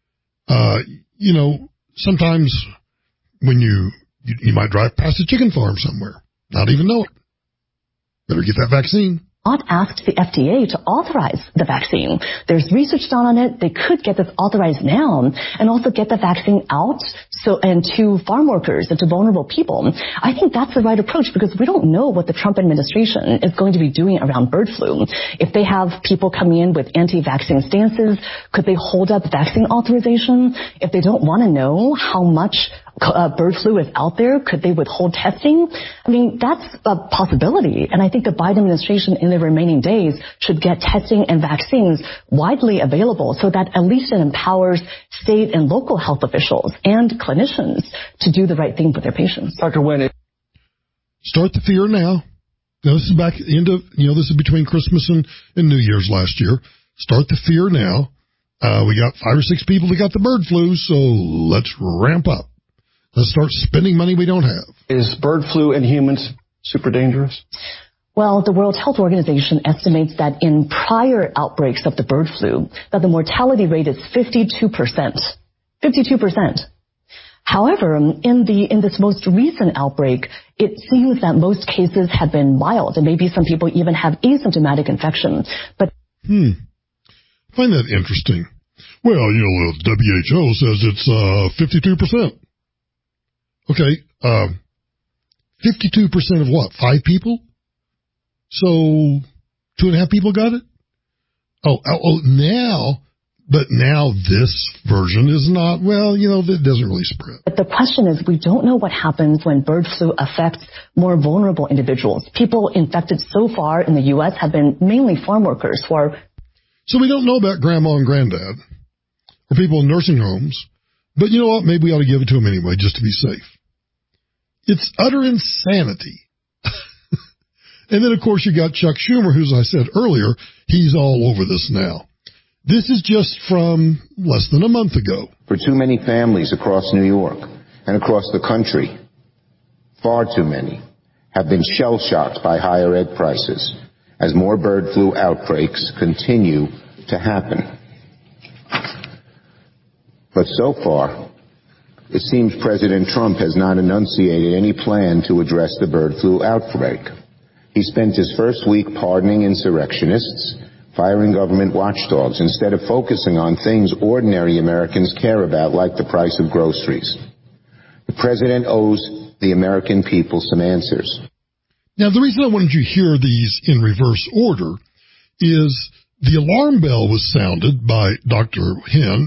S8: Sometimes when you might drive past a chicken farm somewhere, not even know it. Better get that vaccine.
S10: Not asked the FDA to authorize the vaccine. There's research done on it. They could get this authorized now and also get the vaccine out and to farm workers and to vulnerable people. I think that's the right approach because we don't know what the Trump administration is going to be doing around bird flu. If they have people coming in with anti-vaccine stances, could they hold up vaccine authorization? If they don't want to know how much bird flu is out there, could they withhold testing? I mean, that's a possibility. And I think the Biden administration in the remaining days should get testing and vaccines widely available so that at least it empowers state and local health officials and clinicians to do the right thing for their patients.
S4: Dr. Wen,
S8: start the fear now. This is back into, this is between Christmas and New Year's last year. Start the fear now. We got 5 or 6 people that got the bird flu, so let's ramp up. Let's start spending money we don't have.
S4: Is bird flu in humans super dangerous?
S10: Well, the World Health Organization estimates that in prior outbreaks of the bird flu, that the mortality rate is 52%. 52%. However, in this most recent outbreak, it seems that most cases have been mild, and maybe some people even have asymptomatic infection. But
S8: I find that interesting. Well, the WHO says it's 52%. Okay, 52% of what? 5 people? So 2.5 people got it? Now this version is not, it doesn't really spread.
S10: But the question is, we don't know what happens when bird flu affects more vulnerable individuals. People infected so far in the U.S. have been mainly farm workers who are...
S8: So we don't know about grandma and granddad or people in nursing homes. But you know what? Maybe we ought to give it to them anyway, just to be safe. It's utter insanity. And then, of course, you got Chuck Schumer, who, as I said earlier, he's all over this now. This is just from less than a month ago.
S2: For too many families across New York and across the country, far too many, have been shell-shocked by higher ed prices as more bird flu outbreaks continue to happen. But so far, it seems President Trump has not enunciated any plan to address the bird flu outbreak. He spent his first week pardoning insurrectionists, firing government watchdogs, instead of focusing on things ordinary Americans care about, like the price of groceries. The president owes the American people some answers.
S8: Now, the reason I wanted you to hear these in reverse order is the alarm bell was sounded by Dr.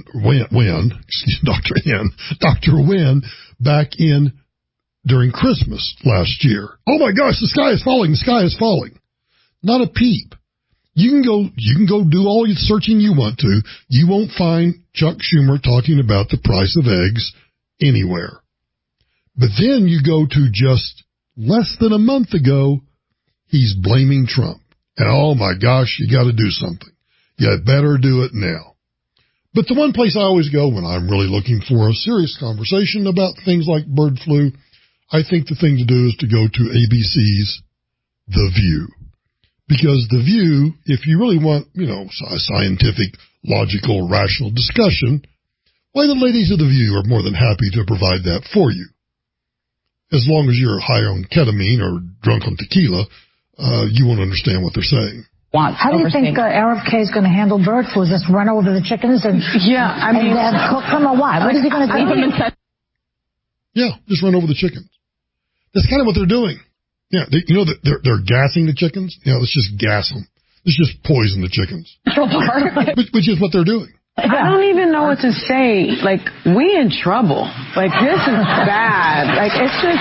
S8: Wynn back in during Christmas last year. Oh my gosh, the sky is falling, the sky is falling. Not a peep. You can go do all the searching you want to. You won't find Chuck Schumer talking about the price of eggs anywhere. But then you go to just less than a month ago, he's blaming Trump. And oh my gosh, you got to do something. You better do it now. But the one place I always go when I'm really looking for a serious conversation about things like bird flu, I think the thing to do is to go to ABC's The View. Because The View, if you really want, a scientific, logical, rational discussion, why, the ladies of The View are more than happy to provide that for you. As long as you're high on ketamine or drunk on tequila, you won't understand what they're saying.
S5: How do you think RFK is going to handle bird flu? Just run over the chickens and cook them, or what? What is he going to do?
S8: Yeah, just run over the chickens. That's kind of what they're doing. Yeah, they're gassing the chickens. Let's just gas them. Let's just poison the chickens. Which is what they're doing.
S6: I don't even know what to say. Like, we in trouble. Like, this is bad. Like, it's just,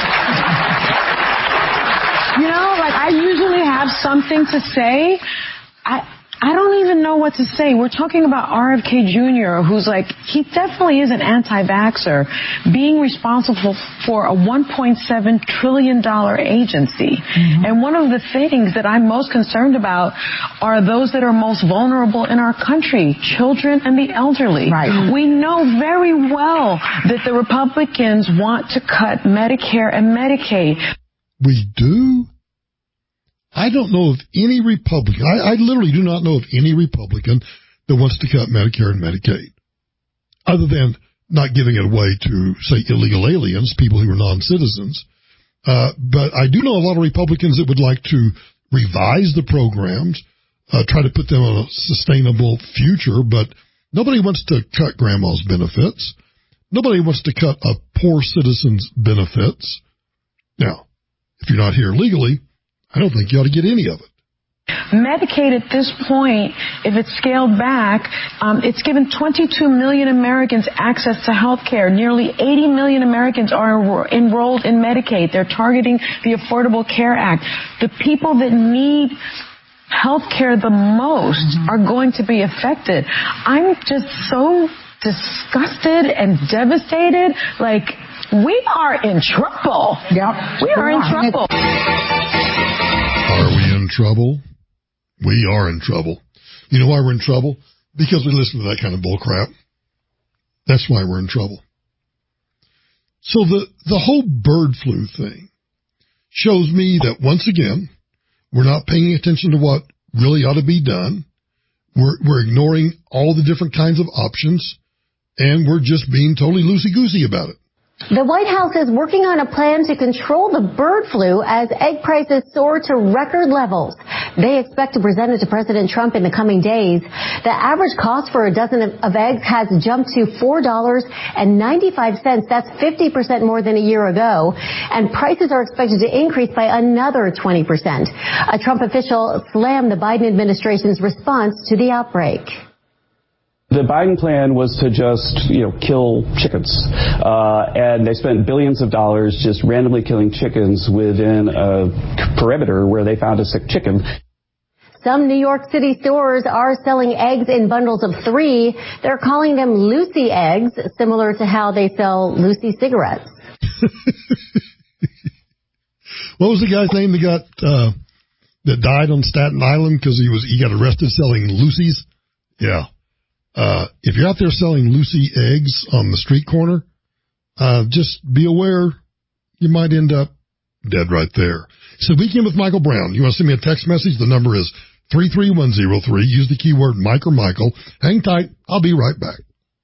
S6: I usually have something to say. I don't even know what to say. We're talking about RFK Jr., who's he definitely is an anti-vaxxer, being responsible for a $1.7 trillion agency. Mm-hmm. And one of the things that I'm most concerned about are those that are most vulnerable in our country, children and the elderly. Right. We know very well that the Republicans want to cut Medicare and Medicaid.
S8: We do? I don't know of any Republican, I literally do not know of any Republican that wants to cut Medicare and Medicaid, other than not giving it away to, say, illegal aliens, people who are non-citizens. But I do know a lot of Republicans that would like to revise the programs, try to put them on a sustainable future, but nobody wants to cut grandma's benefits. Nobody wants to cut a poor citizen's benefits. Now, if you're not here legally, I don't think you ought to get any of it.
S6: Medicaid at this point, if it's scaled back, it's given 22 million Americans access to health care. Nearly 80 million Americans are enrolled in Medicaid. They're targeting the Affordable Care Act. The people that need health care the most are going to be affected. I'm just so disgusted and devastated. We are in trouble.
S5: Yep.
S6: We are in trouble.
S8: Are we in trouble? We are in trouble. You know why we're in trouble? Because we listen to that kind of bull crap. That's why we're in trouble. So the whole bird flu thing shows me that once again, We're not paying attention to what really ought to be done. We're ignoring all the different kinds of options, and we're just being totally loosey-goosey about it.
S7: The White House is working on a plan to control the bird flu as egg prices soar to record levels. They expect to present it to President Trump in the coming days. The average cost for a dozen of eggs has jumped to $4.95. That's 50% more than a year ago. And prices are expected to increase by another 20%. A Trump official slammed the Biden administration's response to the outbreak.
S11: The Biden plan was to just, kill chickens. And they spent billions of dollars just randomly killing chickens within a perimeter where they found a sick chicken.
S7: Some New York City stores are selling eggs in bundles of 3. They're calling them Lucy eggs, similar to how they sell Lucy cigarettes.
S8: What was the guy's name that died on Staten Island because he got arrested selling Lucy's? Yeah. If you're out there selling Lucy eggs on the street corner, just be aware you might end up dead right there. So Weekend with Michael Brown. You want to send me a text message? The number is 33103. Use the keyword Mike or Michael. Hang tight. I'll be right back.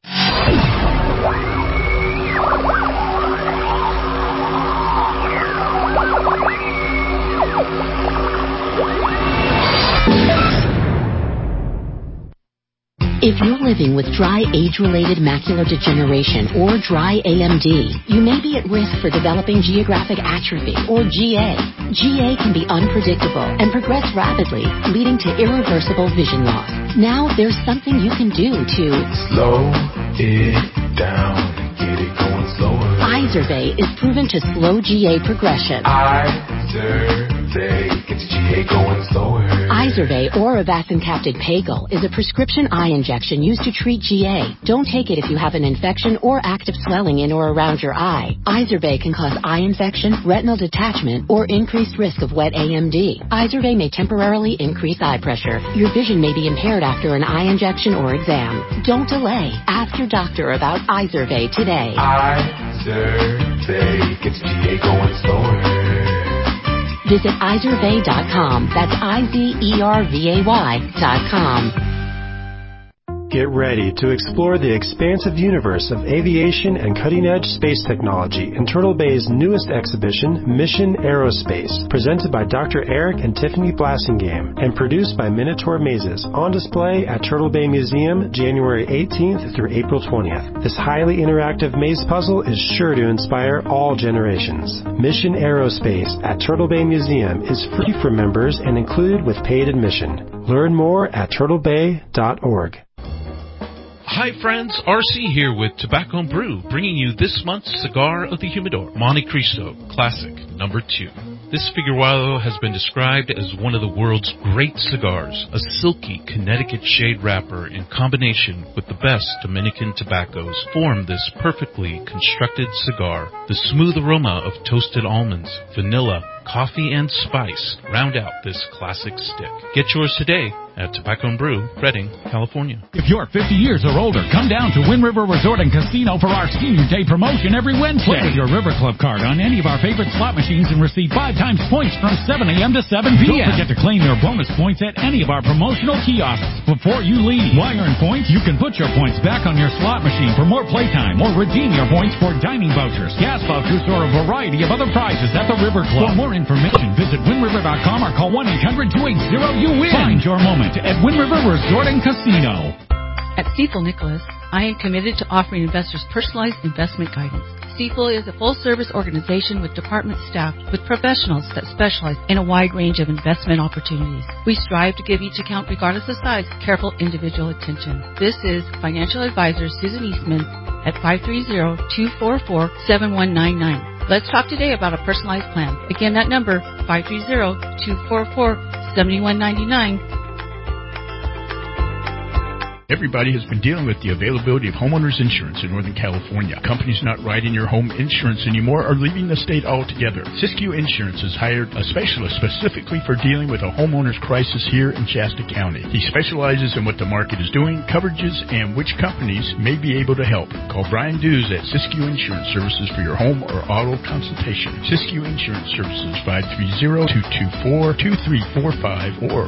S12: If you're living with dry age-related macular degeneration or dry AMD, you may be at risk for developing geographic atrophy or GA. GA can be unpredictable and progress rapidly, leading to irreversible vision loss. Now there's something you can do to
S18: slow it down and get it going slower.
S12: Izervay is proven to slow GA progression.
S18: Izervay gets GA going slower.
S12: Izervay or avacincaptad pagel is a prescription eye injection used to treat GA. Don't take it if you have an infection or active swelling in or around your eye. Izervay can cause eye infection, retinal detachment, or increased risk of wet AMD. Izervay may temporarily increase eye pressure. Your vision may be impaired after an eye injection or exam. Don't delay. Ask your doctor about Izervay today.
S18: Izervay gets GA going slower.
S12: Visit Izervay.com. That's IZERVAY.com.
S19: Get ready to explore the expansive universe of aviation and cutting-edge space technology in Turtle Bay's newest exhibition, Mission Aerospace, presented by Dr. Eric and Tiffany Blassingame and produced by Minotaur Mazes, on display at Turtle Bay Museum January 18th through April 20th. This highly interactive maze puzzle is sure to inspire all generations. Mission Aerospace at Turtle Bay Museum is free for members and included with paid admission. Learn more at turtlebay.org.
S21: Hi friends, RC here with Tobacco and Brew, bringing you this month's Cigar of the Humidor, Monte Cristo Classic No. 2. This Figueroa has been described as one of the world's great cigars, a silky Connecticut shade wrapper in combination with the best Dominican tobaccos form this perfectly constructed cigar. The smooth aroma of toasted almonds, vanilla, coffee, and spice round out this classic stick. Get yours today at Tobacco and Brew, Redding, California.
S26: If you're 50 years or older, come down to Wind River Resort and Casino for our Senior Day promotion every Wednesday. Play with your River Club card on any of our favorite slot machines and receive 5 times points from 7 a.m. to 7 p.m. Don't forget to claim your bonus points at any of our promotional kiosks before you leave. While you're in points, you can put your points back on your slot machine for more playtime or redeem your points for dining vouchers, gas vouchers, or a variety of other prizes at the River Club. For more information, visit windriver.com or call 1-800-280-YOU-WIN. Find your moment at Wind River Resort and Casino.
S27: At Stifel Nicholas, I am committed to offering investors personalized investment guidance. Stifel is a full-service organization with department staff with professionals that specialize in a wide range of investment opportunities. We strive to give each account, regardless of size, careful individual attention. This is financial advisor Susan Eastman at 530-244-7199. Let's talk today about a personalized plan. Again, that number, 530-244-7199.
S9: Everybody has been dealing with the availability of homeowners insurance in Northern California. Companies not writing your home insurance anymore are leaving the state altogether. Siskiyou Insurance has hired a specialist specifically for dealing with a homeowner's crisis here in Shasta County. He specializes in what the market is doing, coverages, and which companies may be able to help. Call Brian Dews at Siskiyou Insurance Services for your home or auto consultation. Siskiyou Insurance Services, 530-224-2345 or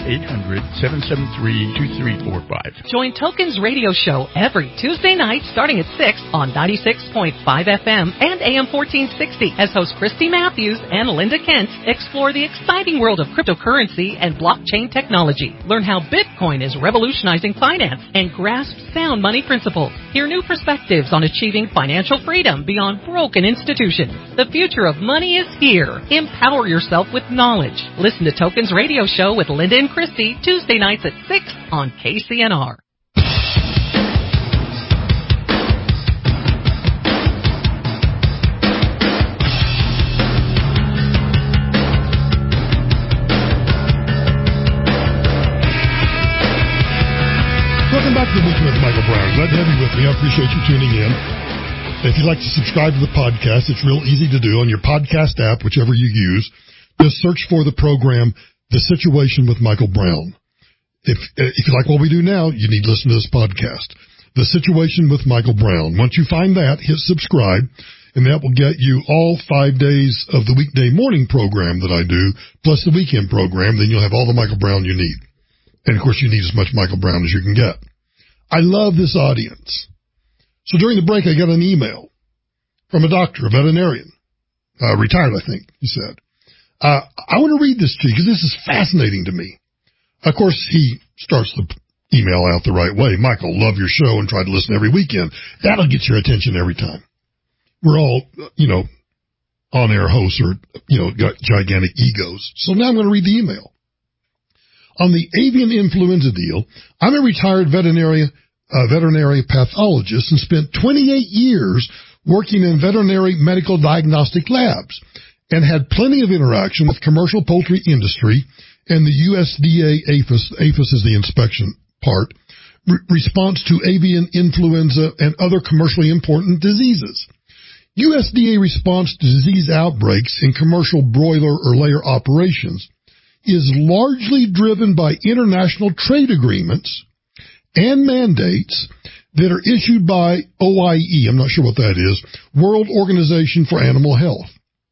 S9: 1-800-773-2345.
S25: Join Tokens Radio Show every Tuesday night starting at 6 on 96.5 FM and AM 1460 as hosts Christy Matthews and Linda Kent explore the exciting world of cryptocurrency and blockchain technology. Learn how Bitcoin is revolutionizing finance and grasp sound money principles. Hear new perspectives on achieving financial freedom beyond broken institutions. The future of money is here. Empower yourself with knowledge. Listen to Tokens Radio Show with Linda and Christy Tuesday nights at 6 on KCNR.
S8: Welcome back to the Weekend with Michael Brown. Glad to have you with me. I appreciate you tuning in. If you'd like to subscribe to the podcast, it's real easy to do on your podcast app, whichever you use. Just search for the program, The Situation with Michael Brown. If you like what we do now, you need to listen to this podcast, The Situation with Michael Brown. Once you find that, hit subscribe, and that will get you all 5 days of the weekday morning program that I do, plus the weekend program. Then you'll have all the Michael Brown you need. And, of course, you need as much Michael Brown as you can get. I love this audience. So during the break, I got an email from a doctor, a veterinarian, retired, I think, he said. I want to read this to you because this is fascinating to me. Of course, he starts the email out the right way. Michael, love your show and try to listen every weekend. That'll get your attention every time. We're all, on-air hosts or, got gigantic egos. So now I'm going to read the email. On the avian influenza deal, I'm a retired veterinary pathologist and spent 28 years working in veterinary medical diagnostic labs and had plenty of interaction with commercial poultry industry and the USDA APHIS is the inspection part, response to avian influenza and other commercially important diseases. USDA response to disease outbreaks in commercial broiler or layer operations is largely driven by international trade agreements and mandates that are issued by OIE, I'm not sure what that is, World Organization for Animal Health.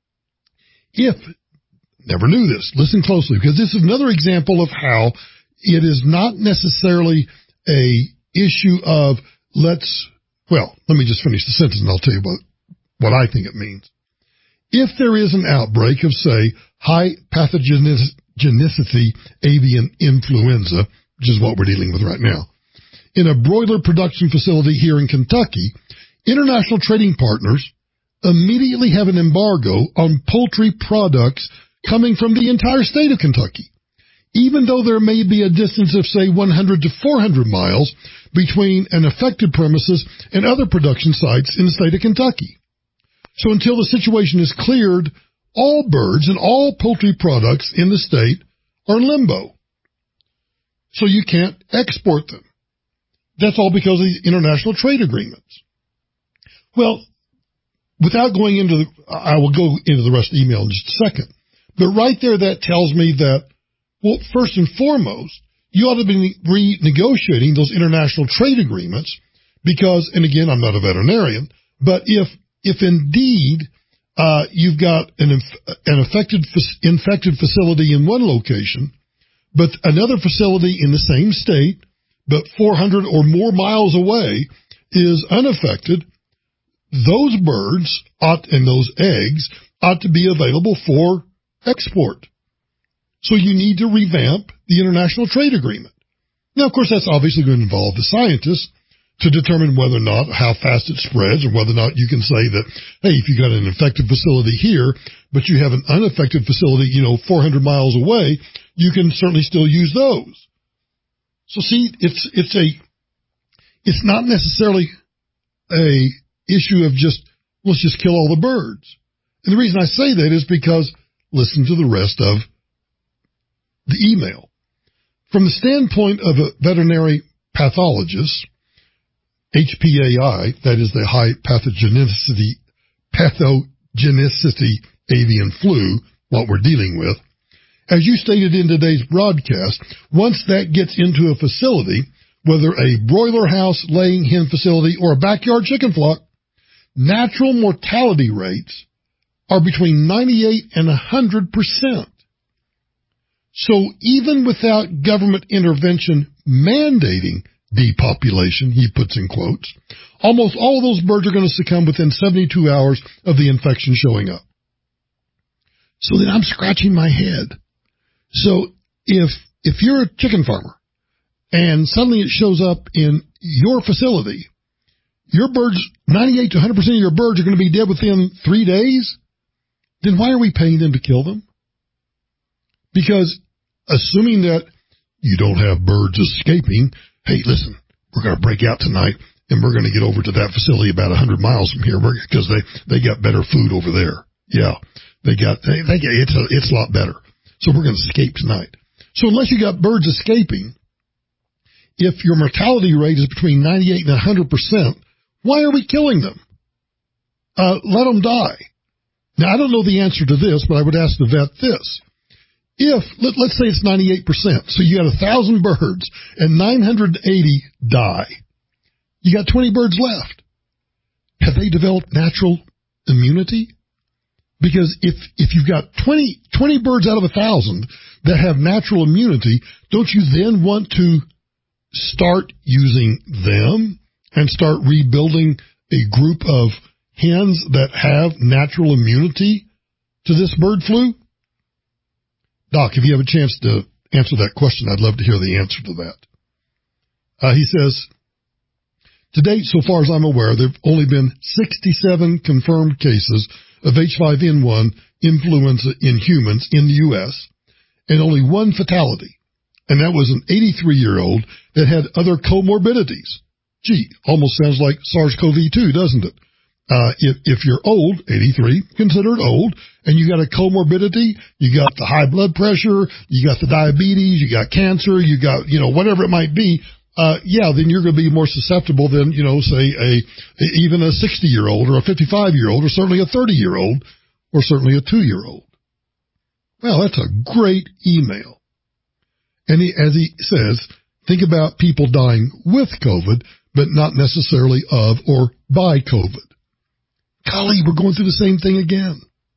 S8: Never knew this, listen closely, because this is another example of how it is not necessarily a issue of let me just finish the sentence and I'll tell you what I think it means. If there is an outbreak of, say, high pathogenicity avian influenza, which is what we're dealing with right now, in a broiler production facility here in Kentucky, international trading partners immediately have an embargo on poultry products coming from the entire state of Kentucky, even though there may be a distance of, say, 100 to 400 miles between an affected premises and other production sites in the state of Kentucky. So until the situation is cleared, all birds and all poultry products in the state are in limbo. So you can't export them. That's all because of the international trade agreements. Well, without going into I will go into the rest of the email in just a second. But right there, that tells me that, well, first and foremost, you ought to be renegotiating those international trade agreements because, and again, I'm not a veterinarian, but if indeed you've got an infected facility in one location, but another facility in the same state, but 400 or more miles away is unaffected, those birds and those eggs ought to be available for export. So you need to revamp the international trade agreement. Now, of course, that's obviously going to involve the scientists to determine whether or not, how fast it spreads, or whether or not you can say that, hey, if you got an infected facility here, but you have an unaffected facility, 400 miles away, you can certainly still use those. So see, it's not necessarily a issue of let's just kill all the birds. And the reason I say that is because listen to the rest of the email. From the standpoint of a veterinary pathologists, HPAI, that is the high pathogenicity avian flu, what we're dealing with. As you stated in today's broadcast, once that gets into a facility, whether a broiler house, laying hen facility, or a backyard chicken flock, natural mortality rates are between 98 and 100%. So even without government intervention mandating depopulation, he puts in quotes, almost all of those birds are going to succumb within 72 hours of the infection showing up. So then I'm scratching my head. So if you're a chicken farmer and suddenly it shows up in your facility, your birds, 98 to 100% of your birds are going to be dead within 3 days, then why are we paying them to kill them? Because assuming that you don't have birds escaping, hey, listen, we're going to break out tonight and we're going to get over to that facility about 100 miles from here because they got better food over there. Yeah, it's a lot better. So we're going to escape tonight. So unless you got birds escaping, if your mortality rate is between 98 and 100%, why are we killing them? Let them die. Now, I don't know the answer to this, but I would ask the vet this. If, let's say it's 98%, so you got 1,000 birds and 980 die, you got 20 birds left. Have they developed natural immunity? Because if you've got 20 birds out of 1,000 that have natural immunity, don't you then want to start using them and start rebuilding a group of hens that have natural immunity to this bird flu? Doc, if you have a chance to answer that question, I'd love to hear the answer to that. He says, to date, so far as I'm aware, there have only been 67 confirmed cases of H5N1 influenza in humans in the U.S., and only one fatality, and that was an 83-year-old that had other comorbidities. Gee, almost sounds like SARS-CoV-2, doesn't it? If you're old, 83, considered old, and you got a comorbidity, you got the high blood pressure, you got the diabetes, you got cancer, you got, whatever it might be, then you're going to be more susceptible than, say even a 60-year-old or a 55-year-old or certainly a 30-year-old or certainly a 2-year-old. Well, that's a great email. And as he says, think about people dying with COVID, but not necessarily of or by COVID. Golly, we're going through the same thing again.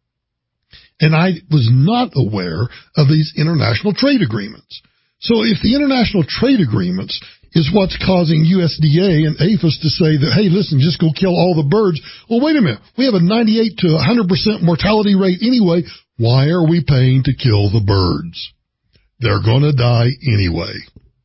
S8: And I was not aware of these international trade agreements. So if the international trade agreements is what's causing USDA and APHIS to say that, hey, listen, just go kill all the birds. Well, wait a minute. We have a 98 to 100% mortality rate anyway. Why are we paying to kill the birds? They're going to die anyway.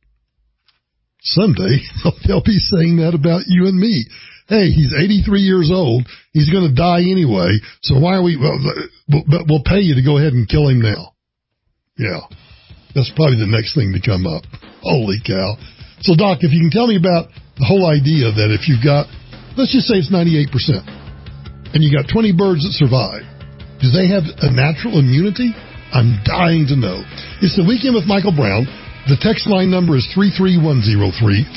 S8: Someday they'll be saying that about you and me. Hey, he's 83 years old. He's going to die anyway. So why are we? But we'll pay you to go ahead and kill him now. Yeah, that's probably the next thing to come up. Holy cow! So, Doc, if you can tell me about the whole idea that if you've got, let's just say it's 98%, and you got 20 birds that survive, do they have a natural immunity? I'm dying to know. It's the Weekend with Michael Brown. The text line number is 33103,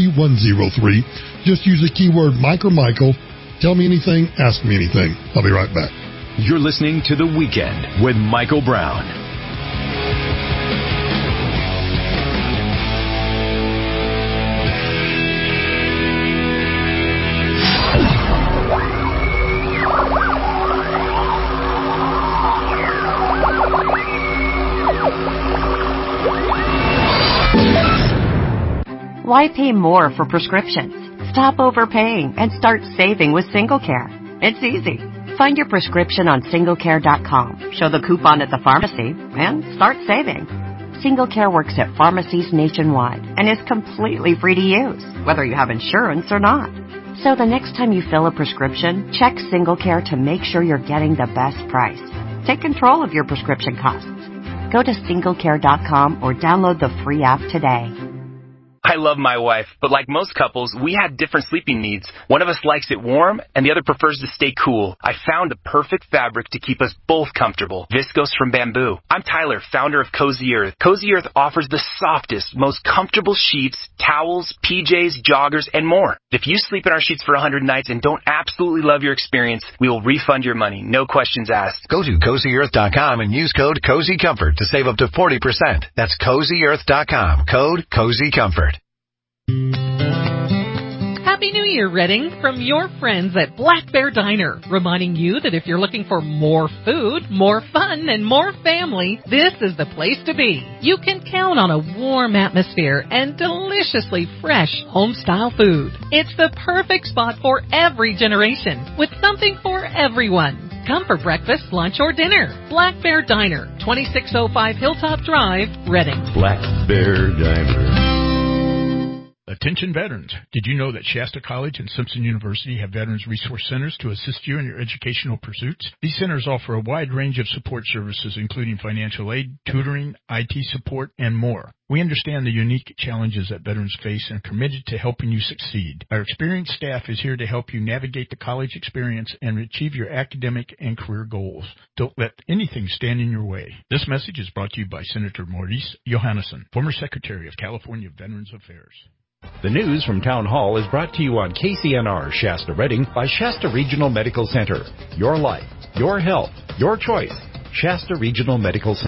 S8: 33103. Just use the keyword Mike or Michael. Tell me anything, ask me anything. I'll be right back.
S1: You're listening to The Weekend with Michael Brown.
S13: Why pay more for prescriptions? Stop overpaying and start saving with SingleCare. It's easy. Find your prescription on SingleCare.com, show the coupon at the pharmacy, and start saving. SingleCare works at pharmacies nationwide and is completely free to use, whether you have insurance or not. So the next time you fill a prescription, check SingleCare to make sure you're getting the best price. Take control of your prescription costs. Go to SingleCare.com or download the free app today.
S14: I love my wife, but like most couples, we had different sleeping needs. One of us likes it warm, and the other prefers to stay cool. I found the perfect fabric to keep us both comfortable. Viscose from Bamboo. I'm Tyler, founder of Cozy Earth. Cozy Earth offers the softest, most comfortable sheets, towels, PJs, joggers, and more. If you sleep in our sheets for 100 nights and don't absolutely love your experience, we will refund your money. No questions asked.
S15: Go to CozyEarth.com and use code CozyComfort to save up to 40%. That's CozyEarth.com. Code CozyComfort.
S25: Happy New Year, Reading, from your friends at Black Bear Diner, reminding you that if you're looking for more food, more fun, and more family, this is the place to be. You can count on a warm atmosphere and deliciously fresh home-style food. It's the perfect spot for every generation, with something for everyone. Come for breakfast, lunch, or dinner. Black Bear Diner, 2605 Hilltop Drive, Reading.
S1: Black Bear Diner.
S9: Attention veterans. Did you know that Shasta College and Simpson University have Veterans Resource Centers to assist you in your educational pursuits? These centers offer a wide range of support services, including financial aid, tutoring, IT support, and more. We understand the unique challenges that veterans face and are committed to helping you succeed. Our experienced staff is here to help you navigate the college experience and achieve your academic and career goals. Don't let anything stand in your way. This message is brought to you by Senator Maurice Johannesson, former Secretary of California Veterans Affairs.
S16: The news from Town Hall is brought to you on KCNR Shasta Reading by Shasta Regional Medical Center. Your life, your health, your choice. Shasta Regional Medical Center.